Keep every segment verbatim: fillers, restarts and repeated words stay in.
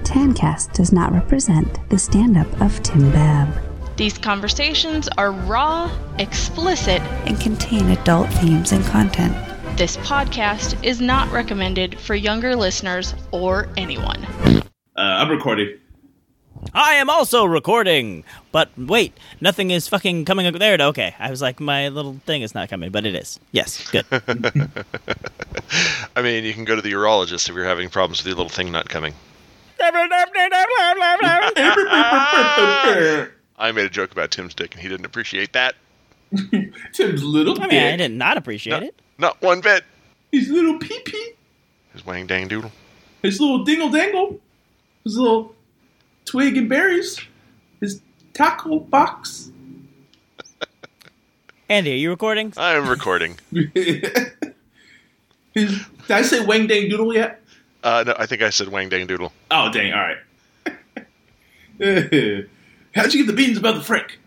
Tancast does not represent the stand-up of Tim Babb. These conversations are raw, explicit, and contain adult themes and content. This podcast is not recommended for younger listeners or anyone. Uh, I'm recording. I am also recording, but wait, nothing is fucking coming up there. Okay, I was like, my little thing is not coming, but it is. Yes, good. I mean, you can go to the urologist if you're having problems with your little thing not coming. I made a joke about Tim's dick, and he didn't appreciate that. Tim's little I mean, dick. I did not appreciate no, it. Not one bit. His little pee-pee. His wang dang doodle. His little dingle-dangle. His little twig and berries. His taco box. Andy, are you recording? I am recording. His, did I say wang dang doodle yet? Uh, no, I think I said wang dang doodle. Oh, dang, all right. How'd you get the beans about the Frank?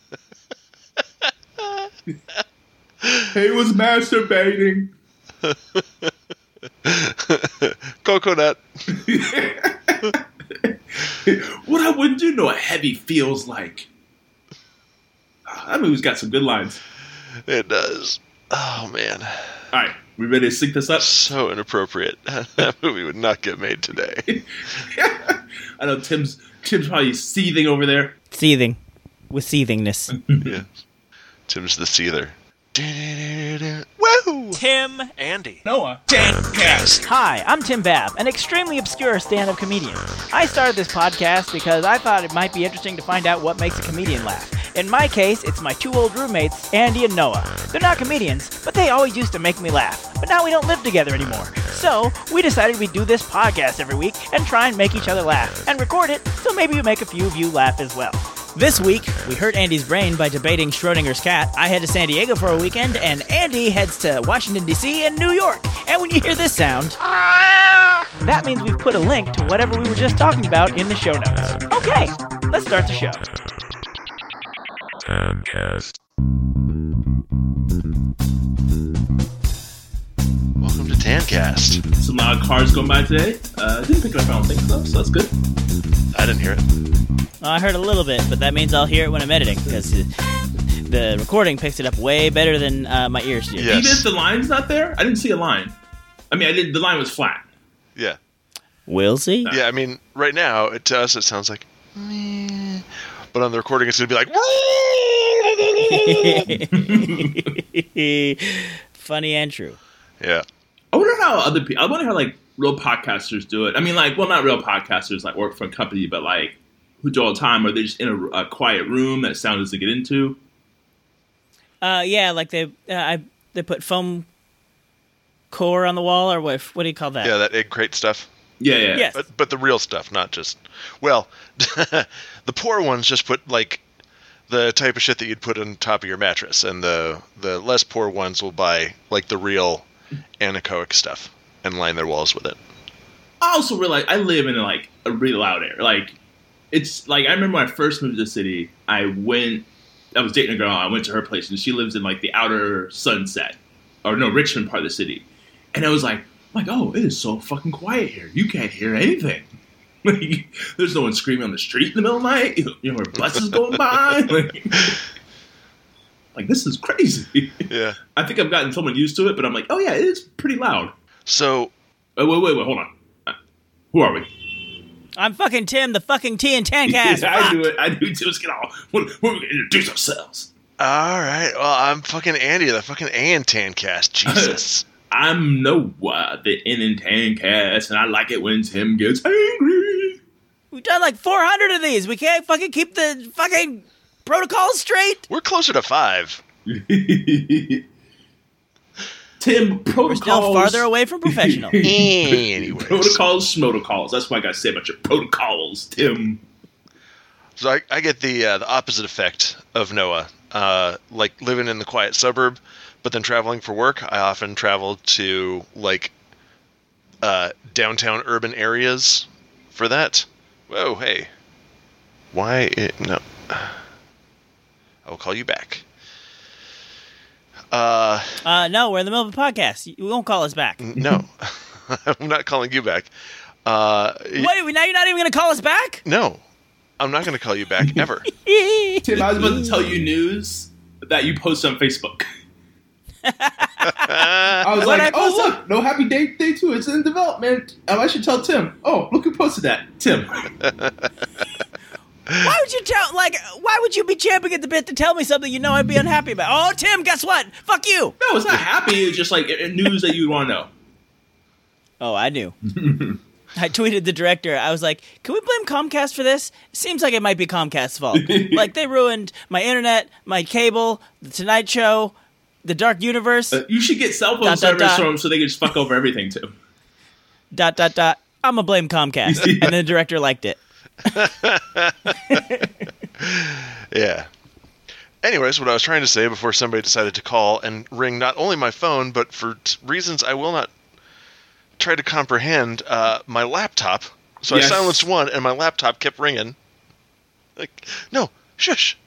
He was masturbating. Coconut. What I wouldn't do know what heavy feels like. That movie's got some good lines. It does. Oh, man. All right, we ready to sync this up? So inappropriate. That movie would not get made today. I know Tim's Tim's probably seething over there. Seething. With seethingness. Yeah. Tim's the seether. Woo! Tim. Andy. Noah. Tancast. Hi, I'm Tim Babb, an extremely obscure stand-up comedian. I started this podcast because I thought it might be interesting to find out what makes a comedian laugh. In my case, it's my two old roommates, Andy and Noah. They're not comedians, but they always used to make me laugh. But now we don't live together anymore. So, we decided we'd do this podcast every week and try and make each other laugh, and record it so maybe we make a few of you laugh as well. This week, we hurt Andy's brain by debating Schrodinger's cat. I head to San Diego for a weekend, and Andy heads to Washington, D C and New York. And when you hear this sound, that means we've put a link to whatever we were just talking about in the show notes. Okay, let's start the show. Tancast. Welcome to Tancast. Some loud cars going by today. Uh, didn't pick it up, I don't think so, so that's good. I didn't hear it. Well, I heard a little bit, but that means I'll hear it when I'm editing, because the recording picks it up way better than uh, my ears do. Yes. Even if the line's not there, I didn't see a line. I mean, I did. The line was flat. Yeah. We'll see. Yeah, I mean, right now, it, to us, it sounds like, meh. But on the recording, it's going to be like, funny and true. Yeah. I wonder how other people, I wonder how, like, real podcasters do it. I mean, like, well, not real podcasters, like, work for a company, but, like, who do all the time, or they're just in a, a quiet room that sound doesn't get into. Uh, yeah, like they, uh, I, they put foam core on the wall, or what? What do you call that? Yeah, that egg crate stuff. Yeah, yeah. Yes. But but the real stuff, not just... Well, the poor ones just put, like, the type of shit that you'd put on top of your mattress, and the, the less poor ones will buy, like, the real anechoic stuff and line their walls with it. I also realize I live in, like, a really loud area. Like, it's, like, I remember when I first moved to the city, I went... I was dating a girl, I went to her place, and she lives in, like, the outer Sunset, or no, Richmond part of the city. And I was like, like, oh, it is so fucking quiet here. You can't hear anything. Like, there's no one screaming on the street in the middle of the night. You know, where buses going by. Like, like, this is crazy. Yeah. I think I've gotten someone used to it, but I'm like, oh, yeah, it is pretty loud. So... Oh, wait, wait, wait, hold on. Uh, who are we? I'm fucking Tim, the fucking T and Tancast. Yeah, I knew it. I knew it. Let's get all. We're, we're going to introduce ourselves. All right. Well, I'm fucking Andy, the fucking A and Tancast. Jesus. I'm Noah, the N and Tancast, and I like it when Tim gets angry. We've done like four hundred of these. We can't fucking keep the fucking protocols straight. We're closer to five. Tim, protocols... We're still farther away from professional. Anyways. Protocols, schmotocols. That's what I got to say about your protocols, Tim. So I, I get the uh, the opposite effect of Noah. Uh, like living in the quiet suburb, but then traveling for work, I often travel to like uh, downtown urban areas for that. Whoa, hey. Why? It, no. I will call you back. Uh, uh, no, we're in the middle of a podcast. You won't call us back. No, I'm not calling you back. Uh, Wait, now you're not even going to call us back? No, I'm not going to call you back ever. Tim, I was about to tell you news that you posted on Facebook. I was What like, I oh, posted? look, no Happy Day Day two. It's in development. Um, I should tell Tim. Oh, look who posted that. Tim. Why would you tell, like, why would you be champing at the bit to tell me something you know I'd be unhappy about? Oh, Tim, guess what? Fuck you. No, it's not happy. It's just like uh, news that you want to know. Oh, I knew. I tweeted the director. I was like, can we blame Comcast for this? Seems like it might be Comcast's fault. Like, they ruined my internet, my cable, The Tonight Show, The Dark Universe, Uh, you should get cell phone Dot, dot, service dot. from them so they can just fuck over everything, too. dot, dot, dot. I'm going to blame Comcast. Yeah. And then the director liked it. Yeah. Anyways, what I was trying to say before somebody decided to call and ring not only my phone, but for t- reasons I will not try to comprehend, uh, my laptop. So Yes. I silenced one, and my laptop kept ringing. Like, no, shush.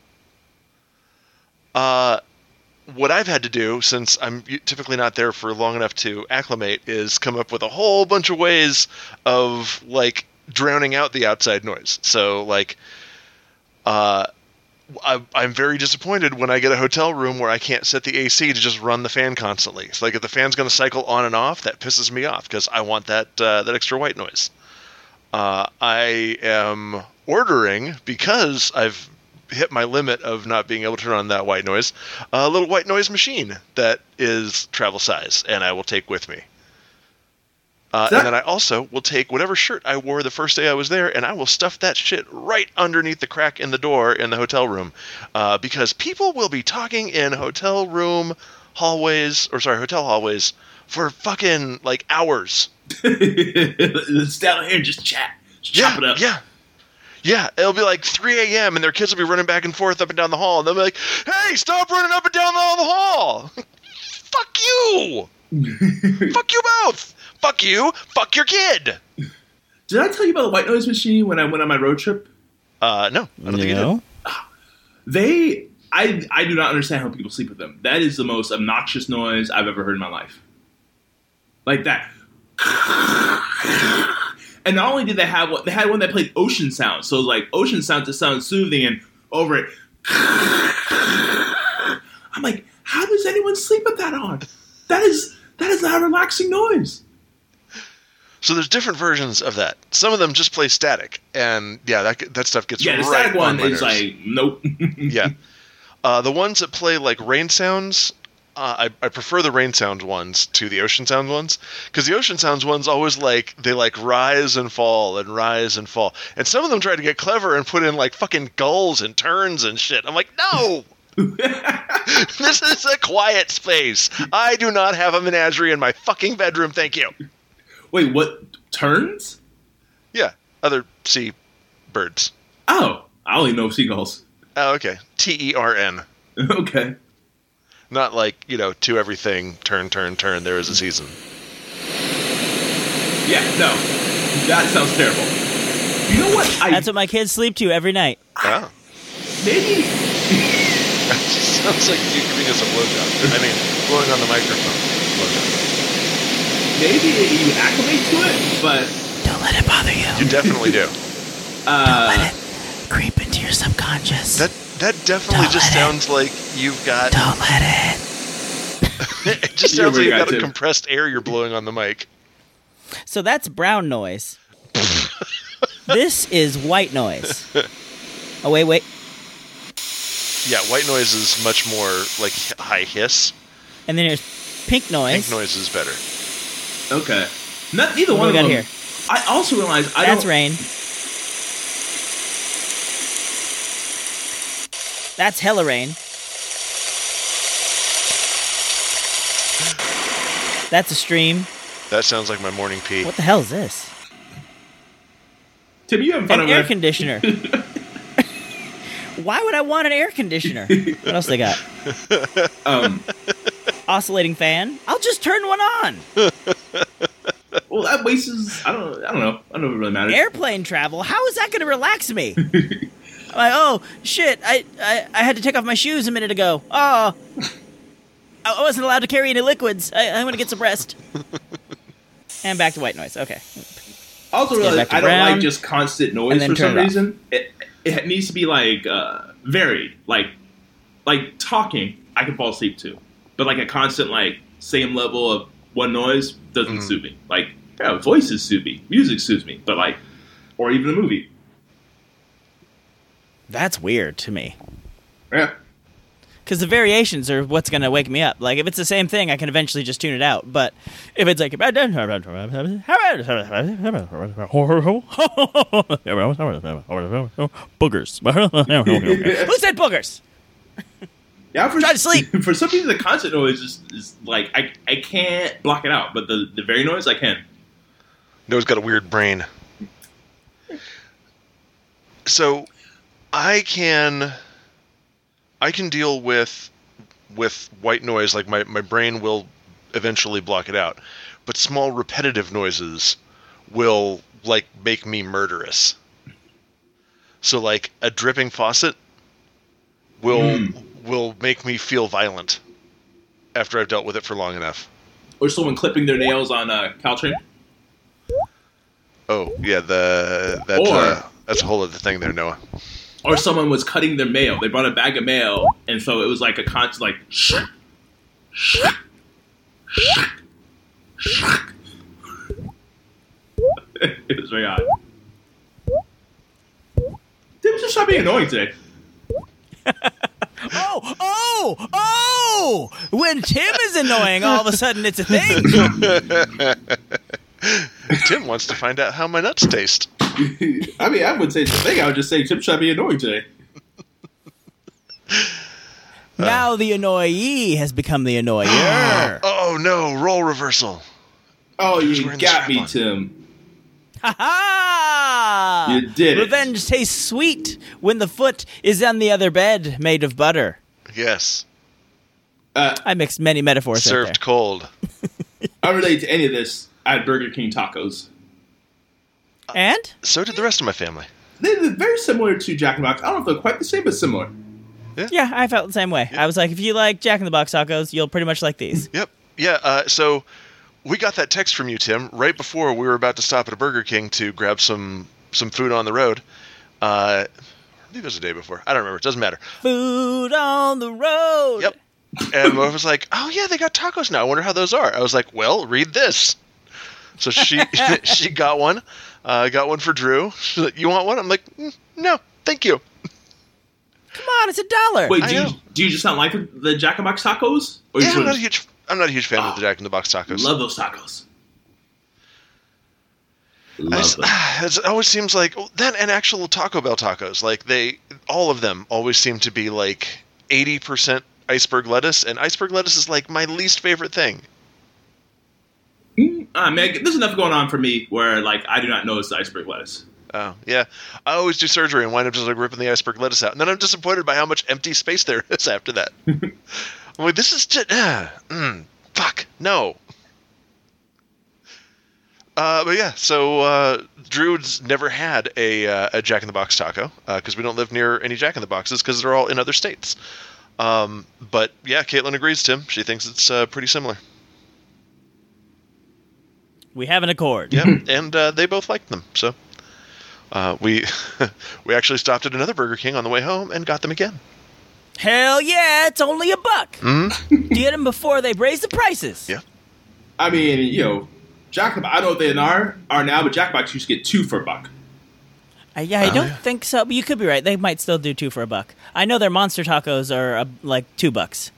Uh, what I've had to do, since I'm typically not there for long enough to acclimate, is come up with a whole bunch of ways of, like, drowning out the outside noise. So, like, uh, I, I'm very disappointed when I get a hotel room where I can't set the A C to just run the fan constantly. It's like if the fan's going to cycle on and off, that pisses me off because I want that uh, that extra white noise. Uh, I am ordering, because I've hit my limit of not being able to turn on that white noise, a little white noise machine that is travel size, and I will take with me. Uh, That- and then I also will take whatever shirt I wore the first day I was there, and I will stuff that shit right underneath the crack in the door in the hotel room. Uh, because people will be talking in hotel room hallways, or sorry, hotel hallways, for fucking, like, hours. Let's down here and just chat. Just chop it up. Yeah. Yeah, it'll be like three a.m. and their kids will be running back and forth up and down the hall, and they'll be like, hey, stop running up and down the hall! Fuck you! Fuck you both! Fuck you! Fuck your kid! Did I tell you about the white noise machine when I went on my road trip? Uh, no, I don't think you did. They, I, I do not understand how people sleep with them. That is the most obnoxious noise I've ever heard in my life. Like that. And not only did they have what they had one that played ocean sounds, so like ocean sounds that sound soothing, and over it, I'm like, how does anyone sleep with that on? That is that is not a relaxing noise. So there's different versions of that. Some of them just play static, and yeah, that that stuff gets Yeah, the right static one on my is nerves. like, nope. Yeah. Uh, the ones that play like rain sounds, uh, I, I prefer the rain sound ones to the ocean sound ones, because the ocean sounds ones always like, they like rise and fall and rise and fall. And some of them try to get clever and put in like fucking gulls and turns and shit. I'm like, no! This is a quiet space. I do not have a menagerie in my fucking bedroom, thank you. Wait, what? Turns? Yeah, other sea birds. Oh, I only know seagulls. Oh, okay. T E R N. Okay. Not like, you know, to everything, turn, turn, turn, there is a season. Yeah, no. That sounds terrible. You know what? I, That's what my kids sleep to every night. Oh. maybe. Sounds like you giving us a blowjob. I mean, blowing on the microphone. Blowjob. Maybe you acclimate to it, but Don't let it bother you. You definitely do. uh, Let it creep into your subconscious. That that definitely Don't just let it. sounds like you've got. Don't let it. It just You sounds like really you've got got a to. compressed air you're blowing on the mic. So that's brown noise. This is white noise. Oh, wait, wait. Yeah, white noise is much more like high hiss. And then there's pink noise. Pink noise is better. okay. Not neither What one do of we them. got here? I also realized I That's don't. rain. That's hella rain. That's a stream. That sounds like my morning pee. What the hell is this? Tim, you having fun An over air there? conditioner. Why would I want an air conditioner? What else they got? Um, Oscillating fan? I'll just turn one on. well, that wastes. I don't. I don't know. I don't know if it really matters. Airplane travel? How is that going to relax me? I'm like, oh, shit, I, I, I had to take off my shoes a minute ago. Oh, I wasn't allowed to carry any liquids. I, I'm going to get some rest. And back to white noise. Okay. I also Get realize back to I don't ground, like just constant and noise then for turn some it off. reason. It, it needs to be like uh, varied. Like like talking, I can fall asleep to, but like a constant like same level of one noise doesn't Mm. suit me. Like yeah, voices suit me, music suits me, but like or even a movie. That's weird to me. Yeah. Because the variations are what's going to wake me up. Like, if it's the same thing, I can eventually just tune it out. But if it's like... Boogers. Who said boogers? Yeah, for, Try to sleep. For some reason, the constant noise is, is like I I can't block it out, but the the very noise I can. Noah's got a weird brain. So, I can, I can deal with with white noise. Like my, my brain will eventually block it out, but small repetitive noises will like make me murderous. So, like a dripping faucet will Mm. will make me feel violent after I've dealt with it for long enough. Or someone clipping their nails on a Caltrain. Oh yeah, the that Or- uh, that's a whole other thing there, Noah. Or someone was cutting their mail. They brought a bag of mail, and so it was like a constant, like, shh, shh, shh, shh. It was very odd. Tim's just not being annoying today. Oh, oh, oh! When Tim is annoying, all of a sudden it's a thing. Tim wants to find out how my nuts taste. I mean, I wouldn't say it's a thing. I would just say Tim's not being annoying today. Now the annoyee has become the annoyer. Oh no, role reversal. Oh, Who's you wearing the got me, strap-on? Tim. Ha ha! You did it. Revenge tastes sweet when the foot is on the other bed made of butter. Yes. Uh, I mixed many metaphors right there. Served cold. unrelated to any of this, I had Burger King tacos. And? So did the rest of my family. They're very similar to Jack in the Box. I don't know if they're quite the same, but similar. Yeah, I felt the same way. I was like, if you like Jack in the Box tacos, you'll pretty much like these. Yep. Yeah, uh, so we got that text from you, Tim, right before we were about to stop at a Burger King to grab some, some food on the road. Uh, I believe it was the day before. I don't remember. It doesn't matter. Food on the road. Yep. And I was like, oh, yeah, they got tacos now. I wonder how those are. I was like, well, read this. So she she got one. I uh, got one for Drew. She's like, you want one? I'm like, mm, no, thank you. Come on, it's a dollar. Wait, I do you, know. do you just not like the Jack in the Box tacos? Or you Yeah, just I'm not a wanna- huge, I'm not a huge fan Oh. of the Jack in the Box tacos. love those tacos. I Love just- them. it always seems like oh, that and actual Taco Bell tacos. Like they, all of them always seem to be like eighty percent iceberg lettuce, and iceberg lettuce is like my least favorite thing. Ah, man, there's enough going on for me where like I do not notice the iceberg lettuce. Oh yeah, I always do surgery and wind up just like ripping the iceberg lettuce out, and then I'm disappointed by how much empty space there is after that. I'm like, this is just, ah, mm, fuck, no. Uh, but yeah, so uh, Drew's never had a uh, a Jack in the Box taco because we don't live near any Jack in the Boxes because they're all in other states. Um, but yeah, Caitlin agrees, Tim. She thinks it's uh, pretty similar. We have an accord. Yeah, and uh, they both liked them. So uh, we we actually stopped at another Burger King on the way home and got them again. Hell yeah, it's only a buck. Mm-hmm. Get them before they raise the prices. Yeah. I mean, you know, Jack in the Box, I don't know what they are, are now, but Jack in the Box used to get two for a buck. Uh, yeah, I Oh, don't yeah. think so, but you could be right. They might still do two for a buck. I know their monster tacos are uh, like two bucks.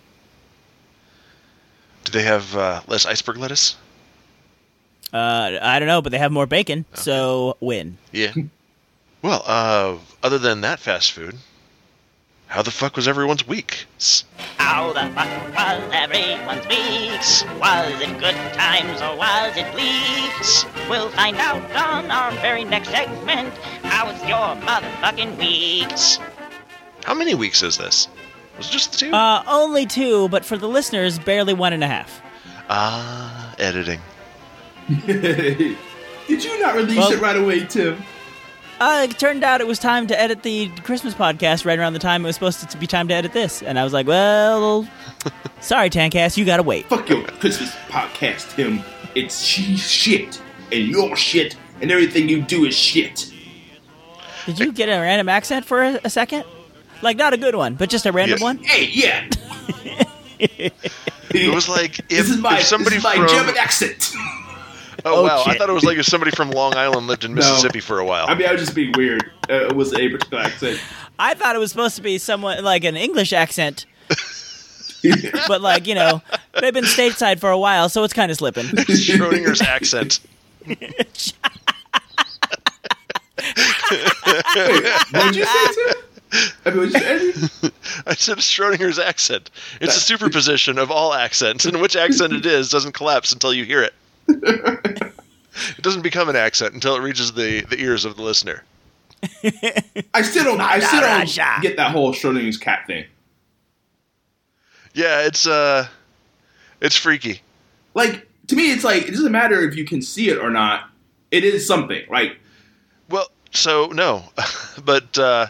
Do they have uh, less iceberg lettuce? Uh, I don't know, but they have more bacon, so win. Yeah. Well, uh, other than that fast food, how the fuck was everyone's week? S- How the fuck was everyone's weeks? Was it good times or was it bleaks? We'll find out on our very next segment. How was your motherfucking weeks? How many weeks is this? Was it just the two? Uh, only two, but for the listeners, barely one and a half. Ah, editing. Did you not release Well- it right away, Tim? Uh, it turned out it was time to edit the Christmas podcast right around the time it was supposed to be time to edit this. And I was like, well, sorry, Tancast, you gotta wait. Fuck your Christmas podcast, Tim. It's cheese shit, and your shit and everything you do is shit. Did you get a random accent for a, a second? Like, not a good one, but just a random Yes. one? Hey, yeah. It was like if, this is my, if somebody this is my from German accent. oh, Oh, wow, I shit. thought it was like if somebody from Long Island lived in Mississippi for a while. I mean, I was just being weird. Uh, it was a particular accent. I thought it was supposed to be someone like an English accent, but like, you know, they've been stateside for a while, so it's kind of slipping. Schrodinger's accent. Wait, what did you say, Tim? I mean, what did you say? I said Schrodinger's accent. It's a superposition of all accents, and which accent it is doesn't collapse until you hear it. It doesn't become an accent until it reaches the, the ears of the listener. I still don't. I still don't Maharaja. get that whole Schrodinger's cat thing. Yeah, it's uh, it's freaky. Like, to me, it's like it doesn't matter if you can see it or not. It is something, right? Well, so no, but uh,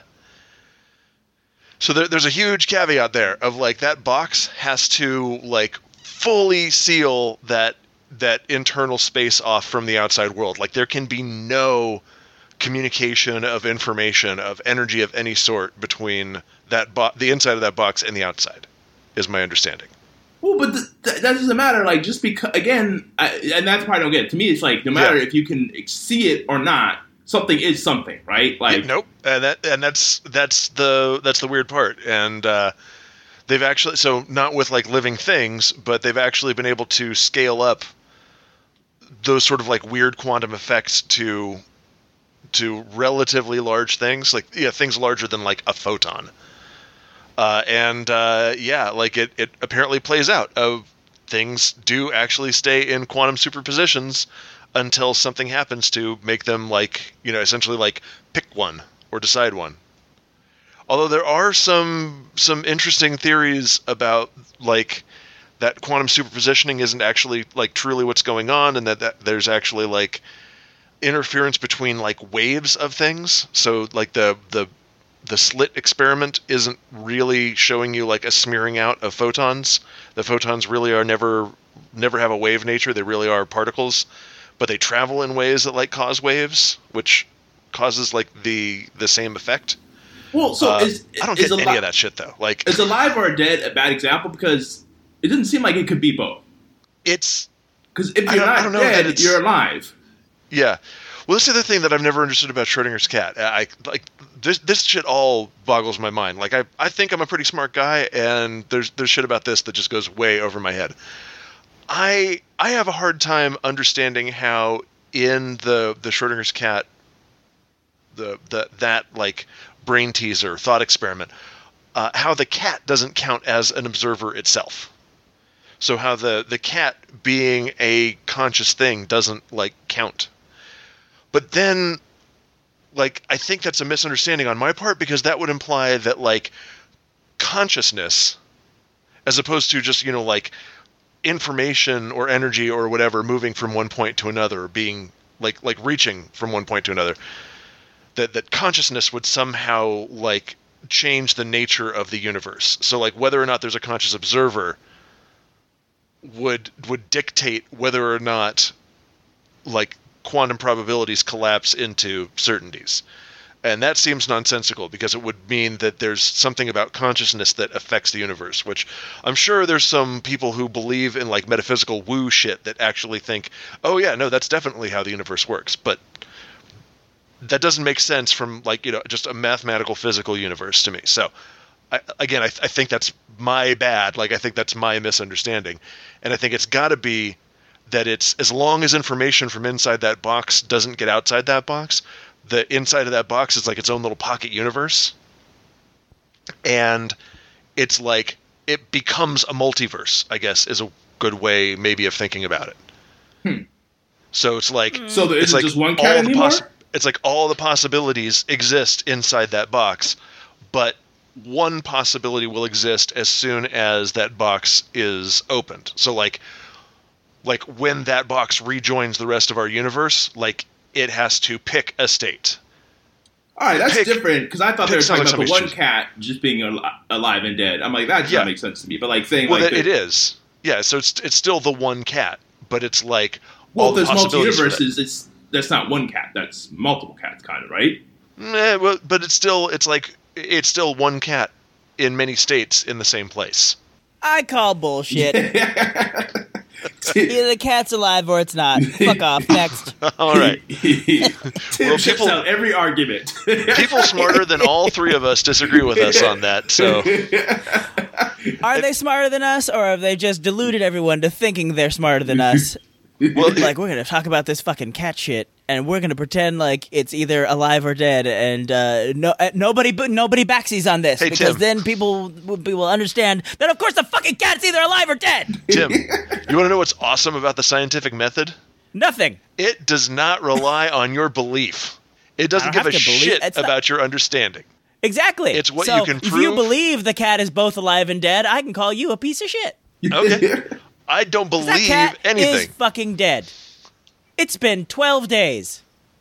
so there, there's a huge caveat there of like that box has to like fully seal that that internal space off from the outside world. Like there can be no communication of information of energy of any sort between that bo- the inside of that box and the outside, is my understanding. Well, but th- th- that doesn't matter. Like, just because, again, I, and that's why I don't get it. To me, it's like, no matter Yeah. if you can see it or not, something is something, right? Like, Yeah, nope, and that and that's that's the that's the weird part, and uh, they've actually so not with like living things, but they've actually been able to scale up those sort of like weird quantum effects to to relatively large things, like yeah, things larger than like a photon. Uh, and uh, yeah, like it, it apparently plays out. Uh, things do actually stay in quantum superpositions until something happens to make them like, you know, essentially like pick one or decide one. Although there are some some interesting theories about like that quantum superpositioning isn't actually like truly what's going on, and that, that there's actually like interference between like waves of things. So like the the the slit experiment isn't really showing you like a smearing out of photons. The photons really are never never have a wave nature. They really are particles, but they travel in ways that like cause waves, which causes like the the same effect. well, so Uh, is I don't is get a any li- of that shit though. Like Is alive or dead a bad example? Because it doesn't seem like it could be both. it's Because if I you're don't- I not don't know that dead, it's- you're alive. yeah. Well, this is the thing that I've never understood about Schrodinger's cat. I like this. This shit all boggles my mind. Like I, I think I'm a pretty smart guy, and there's there's shit about this that just goes way over my head. I I have a hard time understanding how in the the Schrodinger's cat, the the that like brain teaser thought experiment, uh, how the cat doesn't count as an observer itself. So how the the cat being a conscious thing doesn't like count. But then, like, I think that's a misunderstanding on my part, because that would imply that, like, consciousness, as opposed to just, you know, like, information or energy or whatever moving from one point to another, or being, like, like reaching from one point to another, that, that consciousness would somehow, like, change the nature of the universe. So, like, whether or not there's a conscious observer would would dictate whether or not, like, quantum probabilities collapse into certainties. And that seems nonsensical, because it would mean that there's something about consciousness that affects the universe, which I'm sure there's some people who believe in like metaphysical woo shit that actually think, oh yeah, no, that's definitely how the universe works. But that doesn't make sense from like, you know, just a mathematical physical universe to me. So I, again, I, I think that's my bad. Like, I think that's my misunderstanding. And I think it's gotta be that it's, as long as information from inside that box doesn't get outside that box, the inside of that box is like its own little pocket universe. And it's like, it becomes a multiverse, I guess, is a good way maybe of thinking about it. Hmm. So it's like, So there it's isn't like just one all cat the anymore? poss- it's like all the possibilities exist inside that box, but one possibility will exist as soon as that box is opened. So like, like when that box rejoins the rest of our universe, like it has to pick a state. All right, that's Pick- different, because I thought they were pick talking something about the one somebody's cat just being al- alive and dead. I'm like, that does Yeah. not make sense to me. But like saying Well, like that, the- it is. Yeah, so it's it's still the one cat, but it's like well, all if the there's multi possibilities for that. universes, it's that's not one cat. That's multiple cats, kind of, right? Eh, well, but it's still it's like it's still one cat in many states in the same place. I call bullshit. Either the cat's alive or it's not. Fuck off. Next. All right. Tim Well, chips people- out every argument. People smarter than all three of us disagree with us on that. So Are they smarter than us, or have they just deluded everyone to thinking they're smarter than us? well, Like, we're gonna talk about this fucking cat shit, and we're gonna pretend like it's either alive or dead, and uh, no, uh, nobody, but nobody backsies on this, Hey, because Tim. then people will, will understand that, of course, the fucking cat's either alive or dead. Tim, you want to know what's awesome about the scientific method? Nothing. It does not rely on your belief. It doesn't I give don't a have to believe- shit it's not- about your understanding. Exactly. It's what so you can If you prove. believe the cat is both alive and dead, I can call you a piece of shit. Okay. I don't 'Cause that believe cat is anything. fucking dead. It's been twelve days.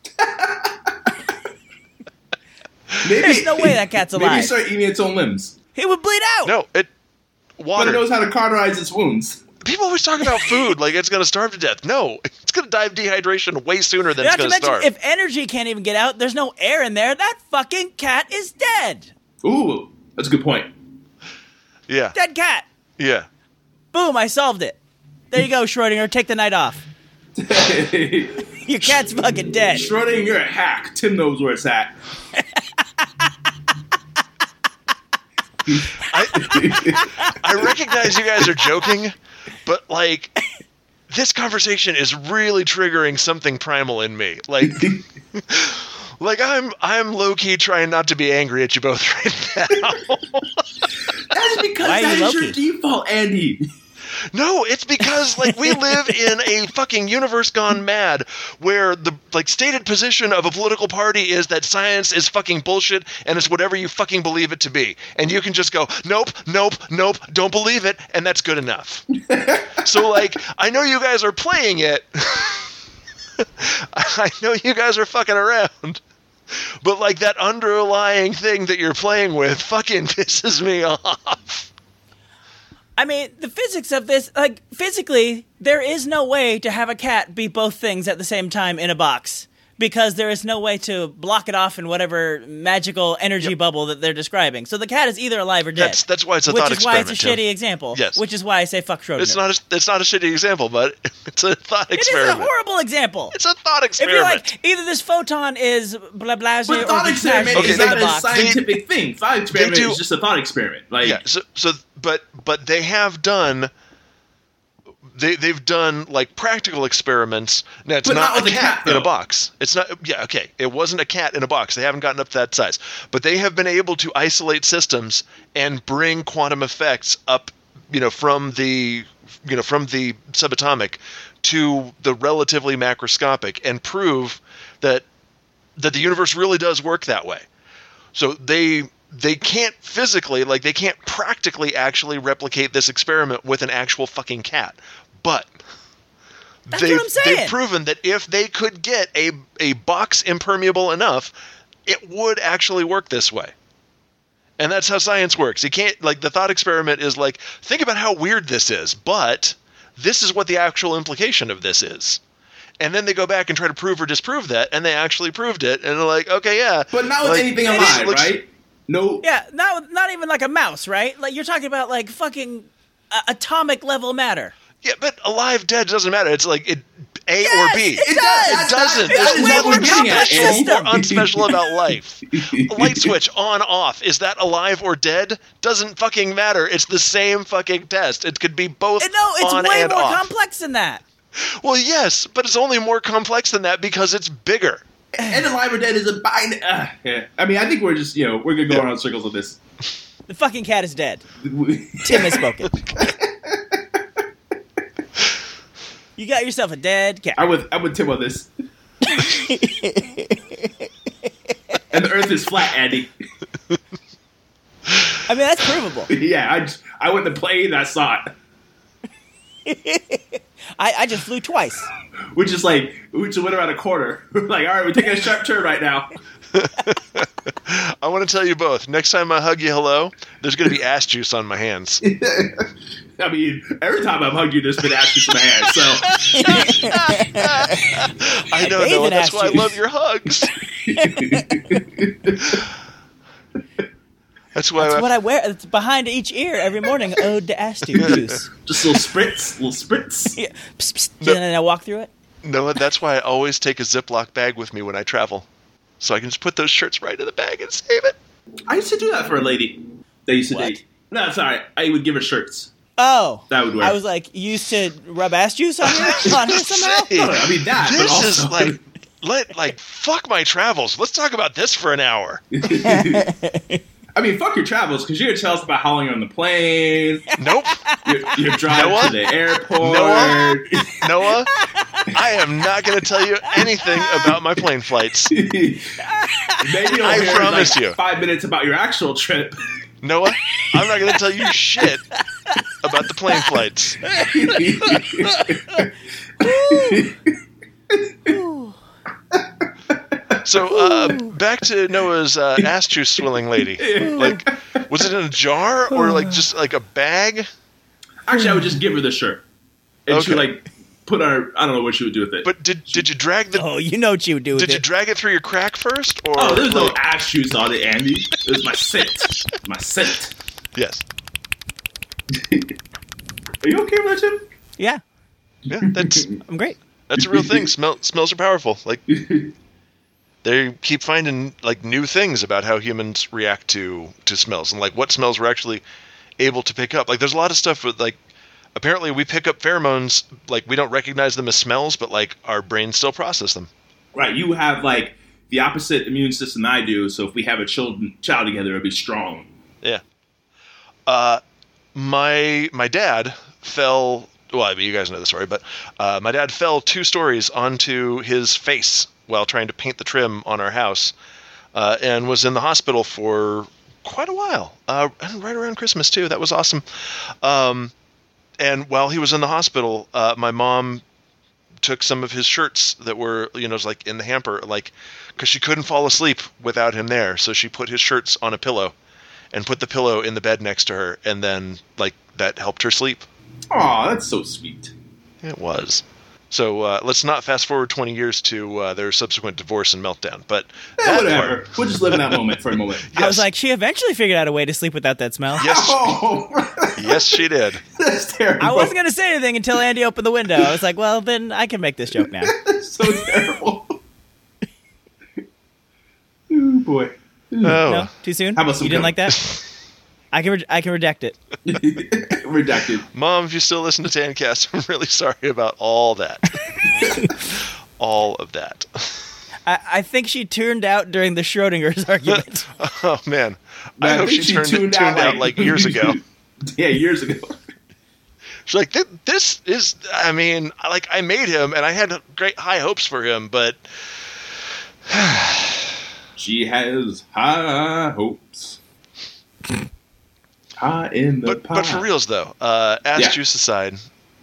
Maybe, There's no way that cat's Maybe alive. it started eating its own limbs. He would bleed out. No, it But water. it knows how to cauterize its wounds. People always talk about food like it's going to starve to death. No, it's going to die of dehydration way sooner than Not it's to going to mention, starve. if energy can't even get out, there's no air in there. That fucking cat is dead. Ooh, that's a good point. yeah, Dead cat. yeah. Boom, I solved it. There you go, Schrodinger. Take the night off. Your cat's fucking dead. Schrodinger, you're a hack. Tim knows where it's at. I recognize you guys are joking, but like, this conversation is really triggering something primal in me. Like, like I'm I'm low key trying not to be angry at you both right now. That's because Why are you that is your low-key? default, Andy. No, it's because like we live in a fucking universe gone mad where the like stated position of a political party is that science is fucking bullshit and it's whatever you fucking believe it to be. And you can just go, nope, nope, nope, don't believe it, and that's good enough. So like, I know you guys are playing it. I know you guys are fucking around. But like that underlying thing that you're playing with fucking pisses me off. I mean, the physics of this, like, physically, there is no way to have a cat be both things at the same time in a box. Because there is no way to block it off in whatever magical energy Yep. bubble that they're describing. So the cat is either alive or dead. That's that's why it's a which thought is why experiment. it's a shitty Tim. example. Yes. Which is why I say fuck Schrodinger. It's not a, it's not a shitty example, but it's a thought It is experiment. a horrible example. It's a thought If experiment. you're like, either this photon is blah blah But or thought this experiment Okay, is they- not the a box. scientific thing. Thought experiment do- is just a thought experiment. Like, yeah, so so but but they have done they they've done like practical experiments. Now it's But not, not a with a cat, cat, in a though. box. It's not yeah, okay. It wasn't a cat in a box. They haven't gotten up to that size. But they have been able to isolate systems and bring quantum effects up, you know, from the you know, from the subatomic to the relatively macroscopic and prove that that the universe really does work that way. So they they can't physically, like they can't practically actually replicate this experiment with an actual fucking cat. But That's they've, what I'm saying. they've proven that if they could get a a box impermeable enough, it would actually work this way. And that's how science works. You can't, like, the thought experiment is like, think about how weird this is, but this is what the actual implication of this is. And then they go back and try to prove or disprove that, and they actually proved it, and they're like, okay, yeah. but not with like, anything this alive, looks- right? No. Yeah, not not even like a mouse, right? Like you're talking about like fucking uh, atomic level matter. Yeah, but alive, dead doesn't matter. It's like it, A Yes, or B. it It does. does. It doesn't. That, that It's is way what more we're getting at, complex Andy. system. More unspecial about life. A light switch on off. Is that alive or dead? Doesn't fucking matter. It's the same fucking test. It could be both And no, it's on way and more off. complex than that. Well, yes, but it's only more complex than that because it's bigger. And alive or dead is a bind. Uh, yeah. I mean, I think we're just, you know, we're gonna go Yeah. around in circles with this. The fucking cat is dead. Tim has spoken. You got yourself a dead cat. I would, I would Tim on this. And the Earth is flat, Andy. I mean, that's provable. Yeah, I, just, I went to plane and I saw it. I, I just flew twice. We just like, we just went around a corner. Like, all right, we're taking a sharp turn right now. I want to tell you both. Next time I hug you hello, there's going to be ass juice on my hands. I mean, every time I've hugged you, there's been ass juice in my hand. So I know, bathe Noah. in That's ass why I juice. love your hugs. That's why. That's I, what I wear. It's behind each ear every morning. Ode to ass juice. just little spritz, little spritz. Yeah. Psst, psst, and then I walk through it. Noah, that's why I always take a Ziploc bag with me when I travel, so I can just put those shirts right in the bag and save it. I used to do that for a lady that used to What? date. No, sorry. I would give her shirts. Oh, That would work. I was like, you used to rub ass juice on her, on her somehow. Say, No, no, I mean that. but this also, is like, let like fuck my travels. Let's talk about this for an hour. I mean, fuck your travels, because you're going to tell us about how long you're on the plane. Nope, You're, you're driving Noah? to the airport. Noah? Noah. I am not going to tell you anything about my plane flights. Maybe you'll I hear promise like you. five minutes about your actual trip. Noah, I'm not going to tell you shit about the plane flights. So, uh, back to Noah's uh, ass juice swilling lady. Like, was it in a jar or like just like a bag? Actually, I would just give her the shirt. And she would Okay. like put on her, I don't know what she would do with it. But did did you drag the Oh, you know what you would do with did you it. drag it through your crack first or oh, there's no like- ass juice on it, Andy. It was my scent. My scent. yes. Are you okay with that, Tim? Yeah, Yeah, that's I'm great. that's a real thing. Smell smells are powerful. Like they keep finding like new things about how humans react to to smells and like what smells we're actually able to pick up. Like there's a lot of stuff with like apparently we pick up pheromones like we don't recognize them as smells, but like our brains still process them. Right, you have like the opposite immune system I do, so if we have a child, child together, it'll be strong. Yeah. Uh, my my dad fell. Well, I mean, you guys know the story, but uh, my dad fell two stories onto his face while trying to paint the trim on our house, uh, and was in the hospital for quite a while. Uh, and right around Christmas too. That was awesome. Um, and while he was in the hospital, uh, my mom took some of his shirts that were, you know, like in the hamper, like, because she couldn't fall asleep without him there. So she put his shirts on a pillow and put the pillow in the bed next to her. And then, like, that helped her sleep. Aw, that's so sweet. It was. So uh, let's not fast forward twenty years to uh, their subsequent divorce and meltdown. But Eh, that whatever. part- We'll just live in that moment for a moment. I was Yes. like, she eventually figured out a way to sleep without that smell. yes, Oh, yes, she did. that's terrible. I wasn't going to say anything until Andy opened the window. I was like, well, then I can make this joke now. That's so terrible. Oh boy. Oh, No? Too soon? How about some You didn't gum? like that? I can re- I can reject it. Redacted. Mom, if you still listen to Tancast, I'm really sorry about all that. all of that. I, I think she turned out during the Schrodinger's argument. Oh man, Man, I I hope think she, she turned tuned tuned, out, out, like- like years ago. Yeah, years ago. She's like, "Th- this is. I mean, I- like I made him, and I had great high hopes for him, but She has high hopes. High in the but pie. but for reals though, uh, ass Yeah. juice aside,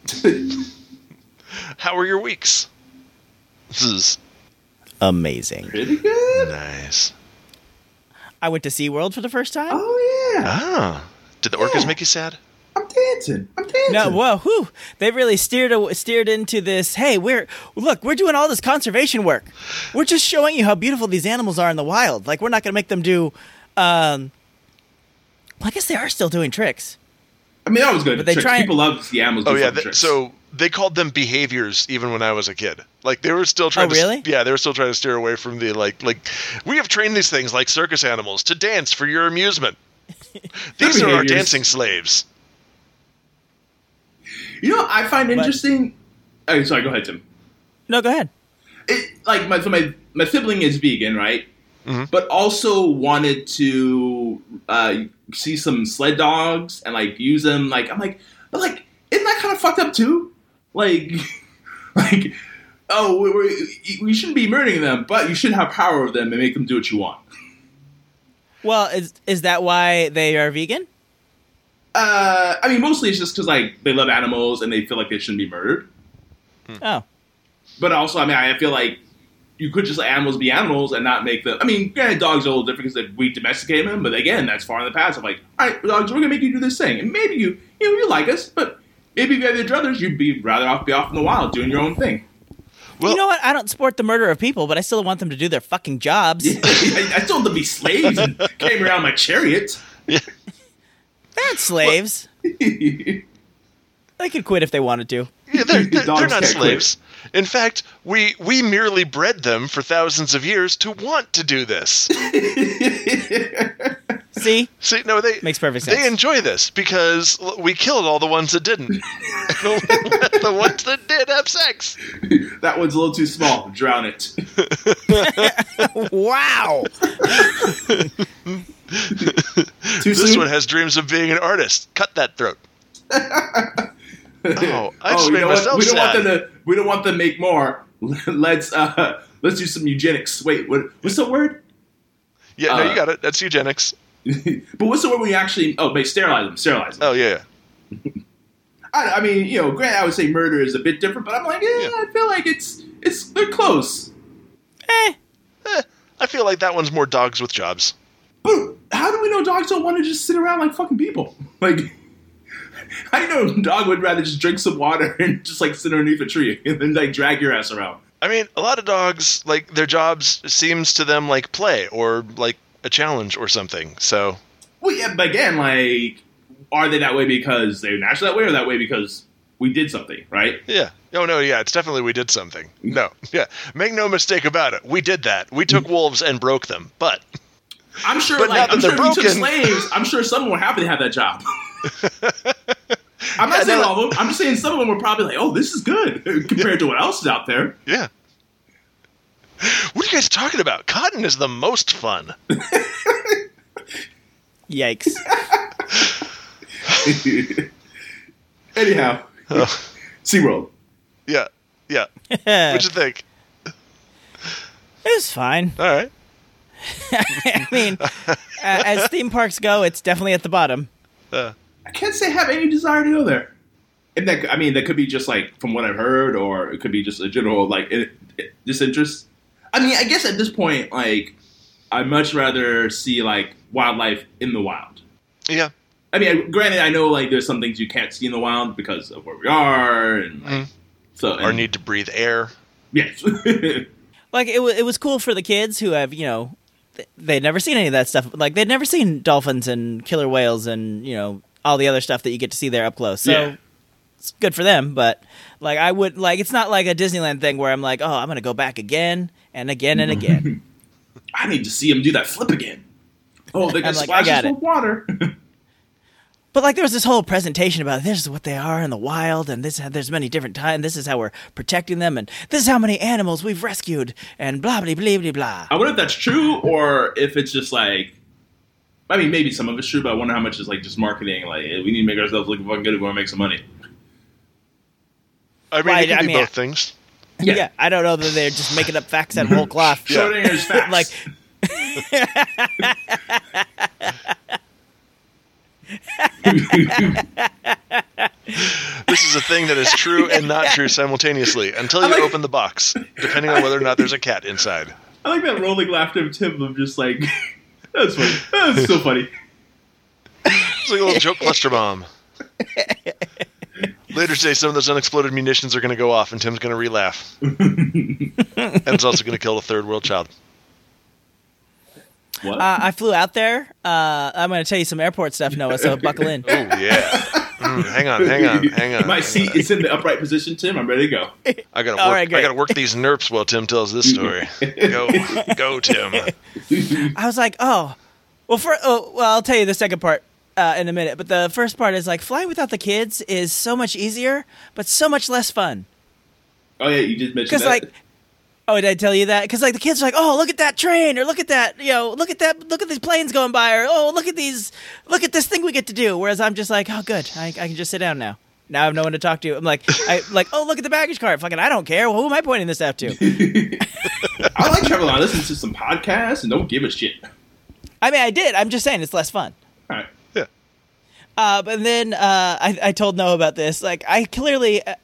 how were your weeks? This is Amazing. Pretty good. nice. I went to SeaWorld for the first time. Oh yeah. Ah, did the orcas Yeah. make you sad? I'm dancing. I'm dancing. No, whoa, whew. They really steered a, steered into this. Hey, we're look, we're doing all this conservation work. We're just showing you how beautiful these animals are in the wild. Like, we're not going to make them do. Um, well, I guess they are still doing tricks. I mean, that was good. But they Tricks. try- People love to see animals do Oh yeah, fucking th- tricks. so they called them behaviors even when I was a kid. Like they were still trying. Oh, to, s- really? Yeah, they were still trying to steer away from the like like we have trained these things like circus animals to dance for your amusement. These are our behaviors. dancing slaves. You know, I find But- interesting. Oh, sorry. Go ahead, Tim. No, go ahead. It, like my so my my sibling is vegan, right? Mhm. But also wanted to uh, see some sled dogs and like use them. Like I'm like, but like, isn't that kind of fucked up too? Like, like, oh, we, we, we shouldn't be murdering them, but you should have power over them and make them do what you want. Well, is is that why they are vegan? Uh, I mean, mostly it's just because like they love animals and they feel like they shouldn't be murdered. Oh, But also, I mean, I feel like you could just let animals be animals and not make them. I mean, granted, dogs are a little different because we domesticate them, but again, that's far in the past. I'm like, all right, dogs, we're gonna make you do this thing, and maybe you, you know, you like us, but maybe if you had the druthers, you'd be rather off be off in the wild doing your own thing. Well, you know what? I don't support the murder of people, but I still want them to do their fucking jobs. Yeah, I, I still want them to be slaves and carry around my chariot. Yeah. They're not slaves. They could quit if they wanted to. Yeah, they're, they're, they're not can't slaves. In fact, we we merely bred them for thousands of years to want to do this. See? See, no, they makes perfect sense. They enjoy this because we killed all the ones that didn't. The ones that did have sex. That one's a little too small. Drown it. Wow. Too This soon? one has dreams of being an artist. Cut that throat. Oh, I just oh, made you know myself what? We don't sad. want them to. We don't want them to make more. Let's uh, let's do some eugenics. Wait, what? What's the word? Yeah, no, uh, you got it. That's eugenics. But what's the word when you actually? Oh, wait, sterilize them. Sterilize them. Oh, yeah. I, I mean, you know, granted, I would say murder is a bit different, but I'm like, eh, Yeah. I feel like it's it's they're close. Eh. Eh, I feel like that one's more dogs with jobs. But how do we know dogs don't want to just sit around like fucking people? Like, how do you know a dog would rather just drink some water and just like sit underneath a tree and then like drag your ass around? I mean, a lot of dogs, like, their jobs seems to them like play or like a challenge or something. So, Well, yeah, but again, like, are they that way because they're naturally that way, or that way because we did something, right? yeah. Oh, no, yeah, it's definitely we did something. No, yeah. Make no mistake about it. We did that. We took wolves and broke them. But I'm sure, But now like, that I'm sure they're if you took broken- slaves, I'm sure some of them were happy to have that job. I'm not Yeah, saying no, all of them. I'm just saying some of them were probably like, oh, this is good compared to what else is out there. yeah. What are you guys talking about? Cotton is the most fun. Yikes. Anyhow, Oh, SeaWorld. yeah, yeah. It What'd you think? was fine. All right. I mean, uh, as theme parks go, it's definitely at the bottom. Uh, I can't say I have any desire to go there. And that, I mean, that could be just like from what I've heard, or it could be just a general like it, it, disinterest. I mean, I guess at this point, like, I'd much rather see like wildlife in the wild. yeah. I mean, granted, I know like there's some things you can't see in the wild because of where we are, and like, Mm. so Our and- need to breathe air. Yes. Like, it, w- it was cool for the kids who have, you know, th- they'd never seen any of that stuff. Like, they'd never seen dolphins and killer whales and, you know, all the other stuff that you get to see there up close. So Yeah. it's good for them. But, like, I would, like, it's not like a Disneyland thing where I'm like, oh, I'm going to go back again and again and again. I need to see him do that flip again. Oh, they I'm got like, I splashes got it. with water. But, like, there was this whole presentation about this is what they are in the wild, and this there's many different times. This is how we're protecting them, and this is how many animals we've rescued, and blah, blah, blah, blah, blah. I wonder if that's true or if it's just like. I mean, maybe some of it's true, but I wonder how much is like just marketing. Like, hey, we need to make ourselves look fucking good if we want to make some money. I mean, Right, it can I be mean, both I- things. Yeah. I don't know that they're just making up facts out of whole cloth. Schrodinger's facts. Like, This is a thing that is true and not true simultaneously until I you like- open the box, depending on whether or not there's a cat inside. I like that rolling laughter of Tim of just like, that's funny. That's so funny. It's like a little joke cluster bomb. Later today, some of those unexploded munitions are going to go off, and Tim's going to re-laugh. And it's also going to kill a third world child. What? uh, I flew out there. Uh, I'm going to tell you some airport stuff, Noah, so buckle in. Oh, yeah. Mm, hang on, hang on, hang on. My hang seat on. is in the upright position, Tim. I'm ready to go. I gotta All work. right, great. I gotta work these nerps while Tim tells this story. Go, go, Tim. I was like, oh, well, for, oh, well, I'll tell you the second part uh, in a minute. But the first part is like flying without the kids is so much easier, but so much less fun. Oh yeah, you just mentioned Because that. like, oh, did I tell you that? Because like the kids are like, oh, look at that train, or look at that, you know, look at that, look at these planes going by, or oh, look at these, look at this thing we get to do. Whereas I'm just like, oh, good, I, I can just sit down now. Now I have no one to talk to. I'm like, I like, oh, look at the baggage cart. Fucking, I don't care. Well, who am I pointing this out to? I like traveling. I listen to some podcasts and don't give a shit. I mean, I did. I'm just saying it's less fun. All right. Yeah. Uh, but then uh, I, I told Noah about this. Like, I clearly, uh,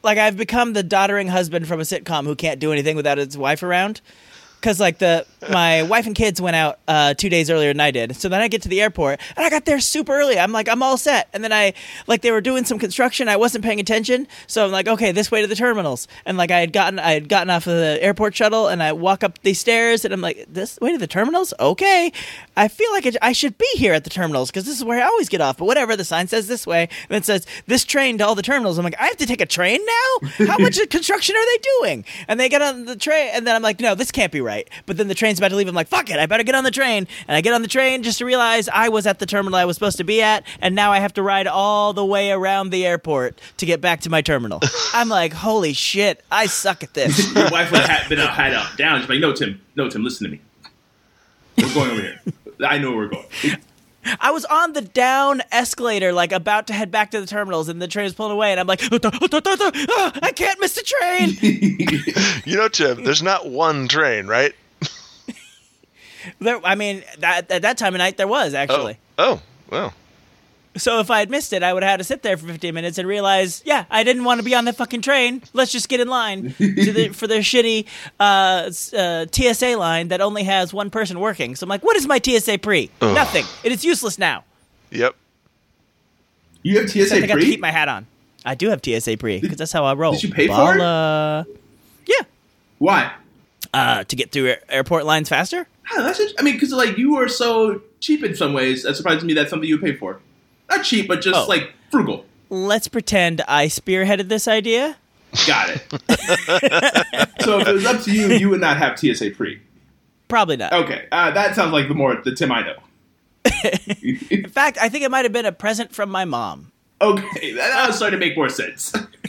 like I've become the doddering husband from a sitcom who can't do anything without his wife around. Because like the my wife and kids went out uh, two days earlier than I did, so then I get to the airport and I got there super early. I'm like I'm all set, and then I like they were doing some construction. I wasn't paying attention, so I'm like okay, this way to the terminals. And like I had gotten I had gotten off of the airport shuttle, and I walk up these stairs, and I'm like this way to the terminals. Okay, I feel like it, I should be here at the terminals because this is where I always get off. But whatever, the sign says this way, and it says this train to all the terminals. I'm like I have to take a train now. How much construction are they doing? And they get on the train, and then I'm like no, this can't be right. But then the train's about to leave. I'm like, fuck it, I better get on the train. And I get on the train just to realize I was at the terminal I was supposed to be at, and now I have to ride all the way around the airport to get back to my terminal. I'm like, holy shit, I suck at this. Your wife would have been a hideout down. She's like, no, Tim, no, Tim, listen to me. We're going over here. I know where we're going. I was on the down escalator, like about to head back to the terminals, and the train was pulling away, and I'm like, ah, I can't miss the train. You know, Tim, there's not one train, right? There, I mean, that, at that time of night, there was, actually. Oh, oh well. So if I had missed it, I would have had to sit there for fifteen minutes and realize, yeah, I didn't want to be on that fucking train. Let's just get in line to the, for their shitty uh, uh, T S A line that only has one person working. So I'm like, what is my T S A pre? Ugh. Nothing. It is useless now. Yep. You have T S A Except I got to pre? keep my hat on. I do have T S A pre because that's how I roll. Did you pay for it? Uh, yeah. Why? Uh, to get through air- airport lines faster? Oh, that's just, I mean, because like you are so cheap in some ways. That surprises me. That's something you pay for. Not cheap, but just Oh. like frugal. Let's pretend I spearheaded this idea. Got it. So if it was up to you, you would not have T S A pre. Probably not. Okay, uh, that sounds like the more the Tim I know. In fact, I think it might have been a present from my mom. Okay, that, that was starting to make more sense.